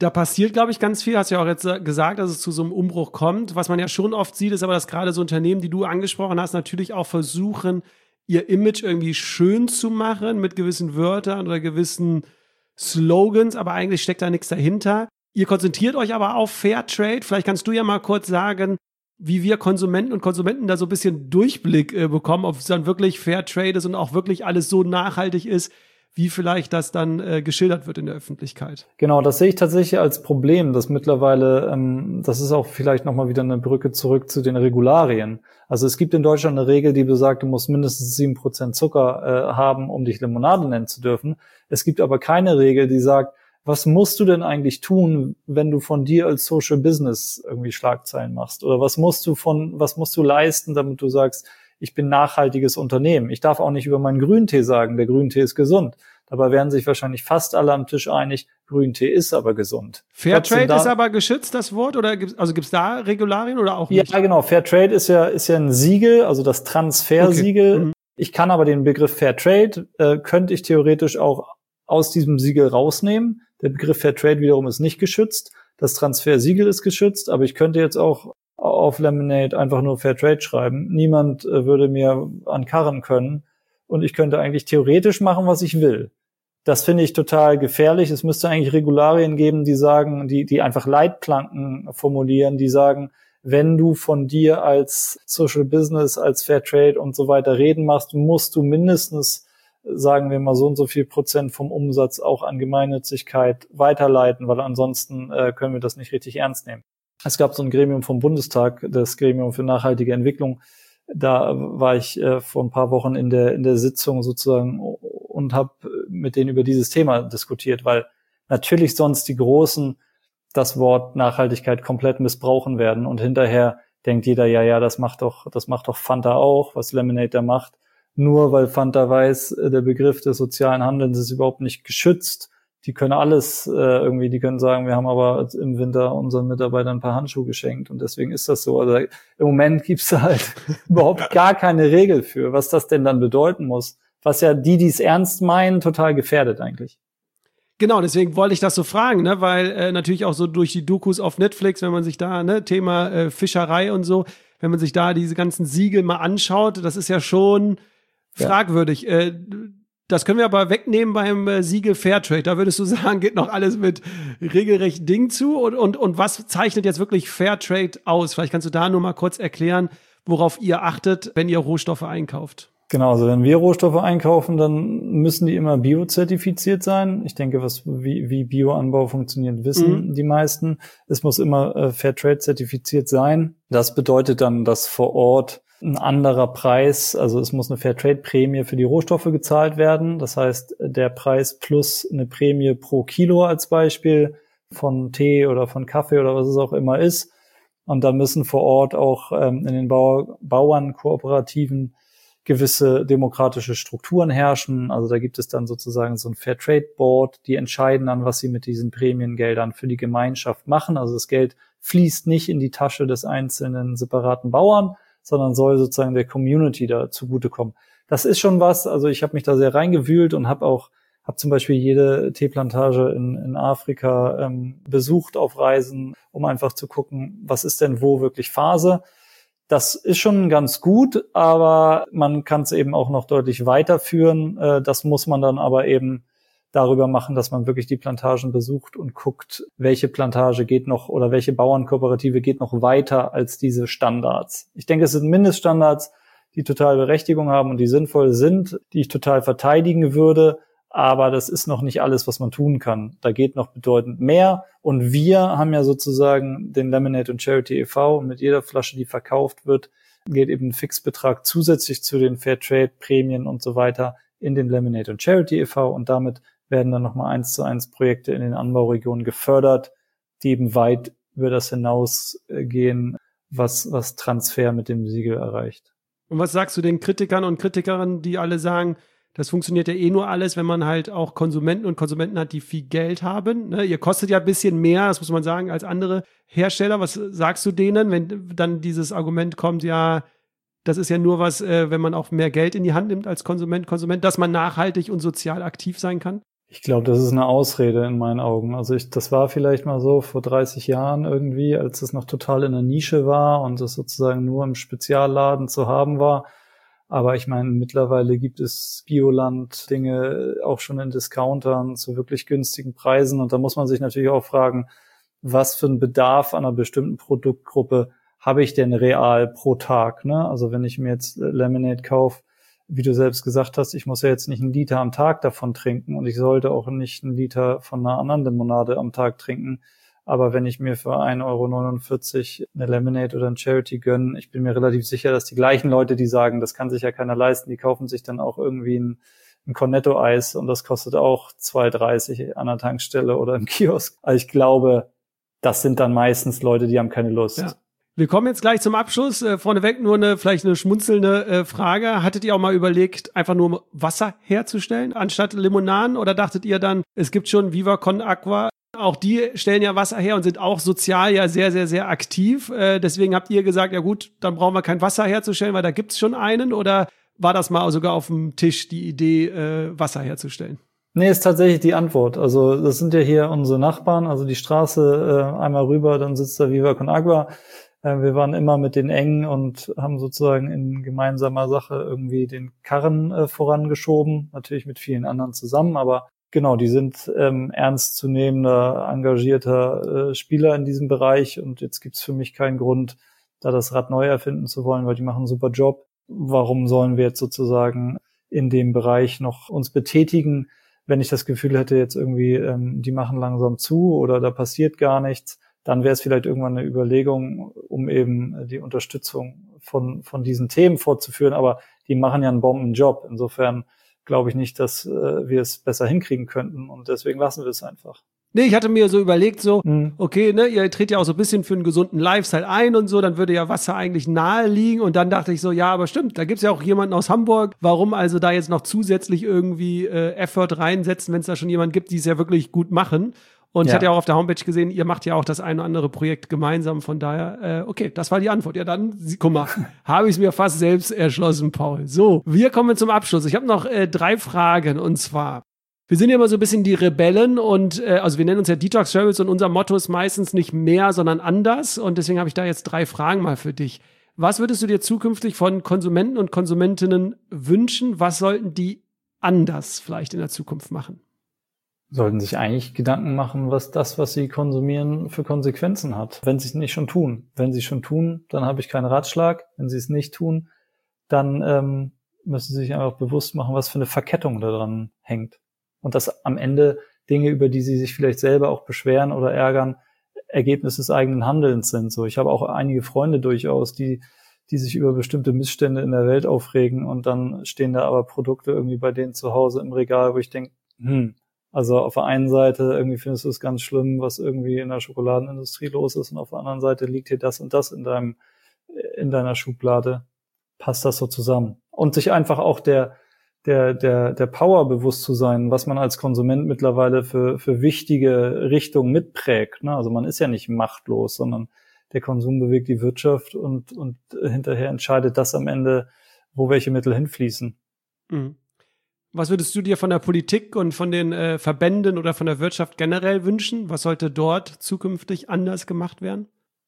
Da passiert, glaube ich, ganz viel. Hast du ja auch jetzt gesagt, dass es zu so einem Umbruch kommt. Was man ja schon oft sieht, ist aber, dass gerade so Unternehmen, die du angesprochen hast, natürlich auch versuchen, ihr Image irgendwie schön zu machen mit gewissen Wörtern oder gewissen Slogans, aber eigentlich steckt da nichts dahinter. Ihr konzentriert euch aber auf Fairtrade. Vielleicht kannst du ja mal kurz sagen, wie wir Konsumenten und Konsumenten da so ein bisschen Durchblick äh, bekommen, ob es dann wirklich Fairtrade ist und auch wirklich alles so nachhaltig ist, wie vielleicht das dann äh, geschildert wird in der Öffentlichkeit. Genau, das sehe ich tatsächlich als Problem, dass mittlerweile, ähm, das ist auch vielleicht nochmal wieder eine Brücke zurück zu den Regularien. Also es gibt in Deutschland eine Regel, die besagt, du musst mindestens sieben Prozent Zucker äh, haben, um dich Limonade nennen zu dürfen. Es gibt aber keine Regel, die sagt, was musst du denn eigentlich tun, wenn du von dir als Social Business irgendwie Schlagzeilen machst? Oder was musst du von, was musst du leisten, damit du sagst, ich bin nachhaltiges Unternehmen. Ich darf auch nicht über meinen Grüntee sagen, der Grüntee ist gesund. Dabei wären sich wahrscheinlich fast alle am Tisch einig, Grüntee ist aber gesund. Fairtrade ist aber geschützt, das Wort? Oder gibt's, also gibt's da Regularien oder auch nicht? Ja, genau. Fairtrade ist ja, ist ja ein Siegel, also das Transfersiegel. Okay. Mhm. Ich kann aber den Begriff Fairtrade, äh, könnte ich theoretisch auch aus diesem Siegel rausnehmen. Der Begriff Fairtrade wiederum ist nicht geschützt. Das Transfersiegel ist geschützt, aber ich könnte jetzt auch auf Lemonade einfach nur Fairtrade schreiben. Niemand äh, würde mir ankarren können und ich könnte eigentlich theoretisch machen, was ich will. Das finde ich total gefährlich. Es müsste eigentlich Regularien geben, die sagen, die die einfach Leitplanken formulieren, die sagen, wenn du von dir als Social Business, als Fairtrade und so weiter reden machst, musst du mindestens, sagen wir mal, so und so viel Prozent vom Umsatz auch an Gemeinnützigkeit weiterleiten, weil ansonsten äh, können wir das nicht richtig ernst nehmen. Es gab so ein Gremium vom Bundestag, das Gremium für nachhaltige Entwicklung. Da war ich äh, vor ein paar Wochen in der in der Sitzung sozusagen und habe mit denen über dieses Thema diskutiert, weil natürlich sonst die Großen das Wort Nachhaltigkeit komplett missbrauchen werden und hinterher denkt jeder, ja, ja, das macht doch, das macht doch Fanta auch, was Lemonade da macht. Nur weil Fanta weiß, der Begriff des sozialen Handelns ist überhaupt nicht geschützt. Die können alles äh, irgendwie, die können sagen, wir haben aber im Winter unseren Mitarbeitern ein paar Handschuhe geschenkt und deswegen ist das so. Also im Moment gibt's da halt überhaupt gar keine Regel für, was das denn dann bedeuten muss. Was ja die, die es ernst meinen, total gefährdet eigentlich. Genau, deswegen wollte ich das so fragen, ne, weil äh, natürlich auch so durch die Dokus auf Netflix, wenn man sich da, ne, Thema äh, Fischerei und so, wenn man sich da diese ganzen Siegel mal anschaut, das ist ja schon ja. fragwürdig. Äh, Das können wir aber wegnehmen beim äh, Siegel Fairtrade. Da würdest du sagen, geht noch alles mit regelrecht Ding zu? Und, und, und was zeichnet jetzt wirklich Fairtrade aus? Vielleicht kannst du da nur mal kurz erklären, worauf ihr achtet, wenn ihr Rohstoffe einkauft. Genau, also wenn wir Rohstoffe einkaufen, dann müssen die immer biozertifiziert sein. Ich denke, was wie, wie Bioanbau funktioniert, wissen mhm. die meisten. Es muss immer äh, Fairtrade zertifiziert sein. Das bedeutet dann, dass vor Ort ein anderer Preis, also es muss eine Fairtrade-Prämie für die Rohstoffe gezahlt werden. Das heißt, der Preis plus eine Prämie pro Kilo als Beispiel von Tee oder von Kaffee oder was es auch immer ist. Und da müssen vor Ort auch ähm, in den Bau- Bauernkooperativen gewisse demokratische Strukturen herrschen. Also da gibt es dann sozusagen so ein Fairtrade-Board, die entscheiden dann, was sie mit diesen Prämiengeldern für die Gemeinschaft machen. Also das Geld fließt nicht in die Tasche des einzelnen separaten Bauern, sondern soll sozusagen der Community da zugutekommen. Das ist schon was, also ich habe mich da sehr reingewühlt und habe auch, habe zum Beispiel jede Teeplantage in, in Afrika ähm, besucht auf Reisen, um einfach zu gucken, was ist denn wo wirklich Phase. Das ist schon ganz gut, aber man kann es eben auch noch deutlich weiterführen. Äh, das muss man dann aber eben darüber machen, dass man wirklich die Plantagen besucht und guckt, welche Plantage geht noch oder welche Bauernkooperative geht noch weiter als diese Standards. Ich denke, es sind Mindeststandards, die total Berechtigung haben und die sinnvoll sind, die ich total verteidigen würde, aber das ist noch nicht alles, was man tun kann. Da geht noch bedeutend mehr und wir haben ja sozusagen den Lemonade und Charity e V und mit jeder Flasche, die verkauft wird, geht eben ein Fixbetrag zusätzlich zu den Fairtrade-Prämien und so weiter in den Lemonade und Charity e V und damit werden dann nochmal eins zu eins Projekte in den Anbauregionen gefördert, die eben weit über das hinausgehen, was, was Transfer mit dem Siegel erreicht. Und was sagst du den Kritikern und Kritikerinnen, die alle sagen, das funktioniert ja eh nur alles, wenn man halt auch Konsumenten und Konsumenten hat, die viel Geld haben. Ne? Ihr kostet ja ein bisschen mehr, das muss man sagen, als andere Hersteller. Was sagst du denen, wenn dann dieses Argument kommt, ja, das ist ja nur was, äh, wenn man auch mehr Geld in die Hand nimmt als Konsument, Konsument, dass man nachhaltig und sozial aktiv sein kann? Ich glaube, das ist eine Ausrede in meinen Augen. Also ich, das war vielleicht mal so vor dreißig Jahren irgendwie, als es noch total in der Nische war und es sozusagen nur im Spezialladen zu haben war. Aber ich meine, mittlerweile gibt es Bioland-Dinge auch schon in Discountern zu wirklich günstigen Preisen. Und da muss man sich natürlich auch fragen, was für einen Bedarf an einer bestimmten Produktgruppe habe ich denn real pro Tag, ne? Also wenn ich mir jetzt Lemonade kaufe, wie du selbst gesagt hast, ich muss ja jetzt nicht einen Liter am Tag davon trinken und ich sollte auch nicht einen Liter von einer anderen Limonade am Tag trinken. Aber wenn ich mir für ein Euro neunundvierzig eine Lemonade oder ein Charity gönne, ich bin mir relativ sicher, dass die gleichen Leute, die sagen, das kann sich ja keiner leisten, die kaufen sich dann auch irgendwie ein, ein Cornetto-Eis und das kostet auch zwei dreißig an der Tankstelle oder im Kiosk. Also ich glaube, das sind dann meistens Leute, die haben keine Lust. Ja. Wir kommen jetzt gleich zum Abschluss. Äh, vorneweg nur eine vielleicht eine schmunzelnde äh, Frage. Hattet ihr auch mal überlegt, einfach nur Wasser herzustellen anstatt Limonaden? Oder dachtet ihr dann, es gibt schon Viva Con Aqua? Auch die stellen ja Wasser her und sind auch sozial ja sehr, sehr, sehr aktiv. Äh, deswegen habt ihr gesagt, ja gut, dann brauchen wir kein Wasser herzustellen, weil da gibt's schon einen. Oder war das mal sogar auf dem Tisch, die Idee, äh, Wasser herzustellen? Nee, ist tatsächlich die Antwort. Also das sind ja hier unsere Nachbarn, also die Straße äh, einmal rüber, dann sitzt da Viva Con Agua. Wir waren immer mit denen eng und haben sozusagen in gemeinsamer Sache irgendwie den Karren äh, vorangeschoben, natürlich mit vielen anderen zusammen, aber genau, die sind ähm, ernstzunehmender, engagierter äh, Spieler in diesem Bereich und jetzt gibt's für mich keinen Grund, da das Rad neu erfinden zu wollen, weil die machen einen super Job. Warum sollen wir jetzt sozusagen in dem Bereich noch uns betätigen, wenn ich das Gefühl hätte, jetzt irgendwie, ähm, die machen langsam zu oder da passiert gar nichts? Dann wäre es vielleicht irgendwann eine Überlegung, um eben die Unterstützung von von diesen Themen fortzuführen. Aber die machen ja einen Bombenjob. Insofern glaube ich nicht, dass äh, wir es besser hinkriegen könnten. Und deswegen lassen wir es einfach. Nee, ich hatte mir so überlegt, so, mhm. okay, ne, ihr tretet ja auch so ein bisschen für einen gesunden Lifestyle ein und so, dann würde ja Wasser eigentlich nahe liegen. Und dann dachte ich so, ja, aber stimmt, da gibt's ja auch jemanden aus Hamburg. Warum also da jetzt noch zusätzlich irgendwie äh, Effort reinsetzen, wenn es da schon jemanden gibt, die es ja wirklich gut machen? Und ja. Ich hatte ja auch auf der Homepage gesehen, ihr macht ja auch das ein oder andere Projekt gemeinsam. Von daher, äh, okay, das war die Antwort. Ja, dann, guck mal, habe ich es mir fast selbst erschlossen, Paul. So, wir kommen zum Abschluss. Ich habe noch äh, drei Fragen. Und zwar, wir sind ja immer so ein bisschen die Rebellen. Und äh, also wir nennen uns ja Detox Rebels und unser Motto ist meistens nicht mehr, sondern anders. Und deswegen habe ich da jetzt drei Fragen mal für dich. Was würdest du dir zukünftig von Konsumenten und Konsumentinnen wünschen? Was sollten die anders vielleicht in der Zukunft machen? Sollten sich eigentlich Gedanken machen, was das, was sie konsumieren, für Konsequenzen hat, wenn sie es nicht schon tun. Wenn sie es schon tun, dann habe ich keinen Ratschlag. Wenn sie es nicht tun, dann ähm, müssen sie sich einfach bewusst machen, was für eine Verkettung da dran hängt. Und dass am Ende Dinge, über die sie sich vielleicht selber auch beschweren oder ärgern, Ergebnis des eigenen Handelns sind. So, ich habe auch einige Freunde durchaus, die die sich über bestimmte Missstände in der Welt aufregen und dann stehen da aber Produkte irgendwie bei denen zu Hause im Regal, wo ich denke, hm, also auf der einen Seite irgendwie findest du es ganz schlimm, was irgendwie in der Schokoladenindustrie los ist und auf der anderen Seite liegt hier das und das in deinem in deiner Schublade. Passt das so zusammen? Und sich einfach auch der der der der Power bewusst zu sein, was man als Konsument mittlerweile für für wichtige Richtungen mitprägt. Ne? Also man ist ja nicht machtlos, sondern der Konsum bewegt die Wirtschaft und und hinterher entscheidet das am Ende, wo welche Mittel hinfließen. Mhm. Was würdest du dir von der Politik und von den äh, Verbänden oder von der Wirtschaft generell wünschen? Was sollte dort zukünftig anders gemacht werden?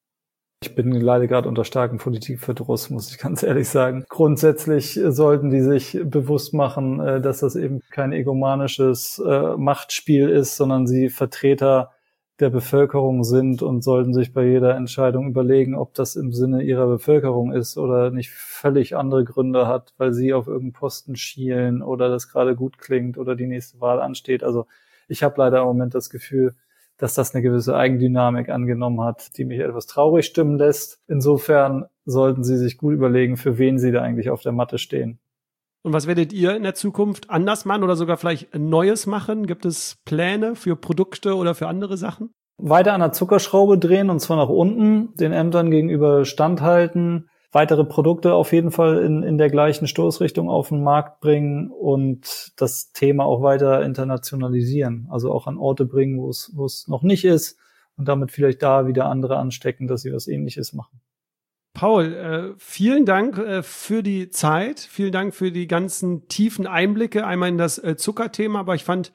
Ich bin leider gerade unter starkem Politikverdruss, muss ich ganz ehrlich sagen. Grundsätzlich sollten die sich bewusst machen, äh, dass das eben kein egomanisches äh, Machtspiel ist, sondern sie Vertreter der Bevölkerung sind und sollten sich bei jeder Entscheidung überlegen, ob das im Sinne ihrer Bevölkerung ist oder nicht völlig andere Gründe hat, weil sie auf irgendeinen Posten schielen oder das gerade gut klingt oder die nächste Wahl ansteht. Also ich habe leider im Moment das Gefühl, dass das eine gewisse Eigendynamik angenommen hat, die mich etwas traurig stimmen lässt. Insofern sollten sie sich gut überlegen, für wen sie da eigentlich auf der Matte stehen. Und was werdet ihr in der Zukunft anders machen oder sogar vielleicht Neues machen? Gibt es Pläne für Produkte oder für andere Sachen? Weiter an der Zuckerschraube drehen und zwar nach unten, den Ämtern gegenüber standhalten, weitere Produkte auf jeden Fall in, in der gleichen Stoßrichtung auf den Markt bringen und das Thema auch weiter internationalisieren, also auch an Orte bringen, wo es, wo es noch nicht ist und damit vielleicht da wieder andere anstecken, dass sie was Ähnliches machen. Paul, äh, vielen Dank äh, für die Zeit, vielen Dank für die ganzen tiefen Einblicke, einmal in das äh, Zuckerthema, aber ich fand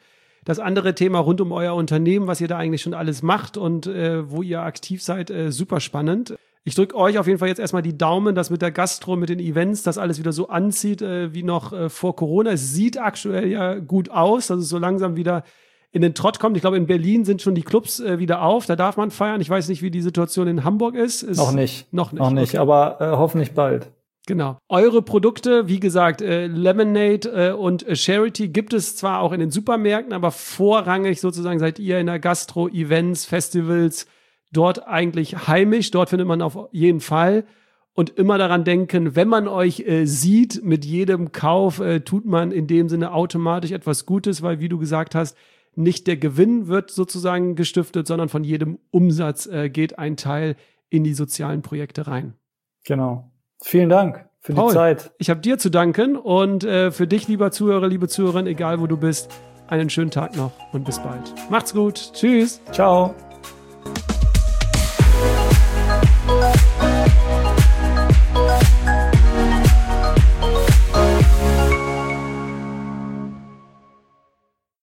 das andere Thema rund um euer Unternehmen, was ihr da eigentlich schon alles macht und äh, wo ihr aktiv seid, äh, super spannend. Ich drücke euch auf jeden Fall jetzt erstmal die Daumen, dass mit der Gastro, mit den Events, das alles wieder so anzieht äh, wie noch äh, vor Corona. Es sieht aktuell ja gut aus, dass es so langsam wieder in den Trott kommt. Ich glaube, in Berlin sind schon die Clubs äh, wieder auf. Da darf man feiern. Ich weiß nicht, wie die Situation in Hamburg ist. ist noch nicht. Noch nicht. Noch nicht, okay. aber äh, hoffentlich bald. Genau. Eure Produkte, wie gesagt, äh, Lemonade äh, und äh, Charity gibt es zwar auch in den Supermärkten, aber vorrangig sozusagen seid ihr in der Gastro, Events, Festivals, dort eigentlich heimisch. Dort findet man auf jeden Fall. Und immer daran denken, wenn man euch äh, sieht, mit jedem Kauf äh, tut man in dem Sinne automatisch etwas Gutes, weil, wie du gesagt hast, nicht der Gewinn wird sozusagen gestiftet, sondern von jedem Umsatz äh, geht ein Teil in die sozialen Projekte rein. Genau. Vielen Dank für Paul, die Zeit. Ich habe dir zu danken und äh, für dich, lieber Zuhörer, liebe Zuhörerin, egal wo du bist, einen schönen Tag noch und bis bald. Macht's gut. Tschüss. Ciao.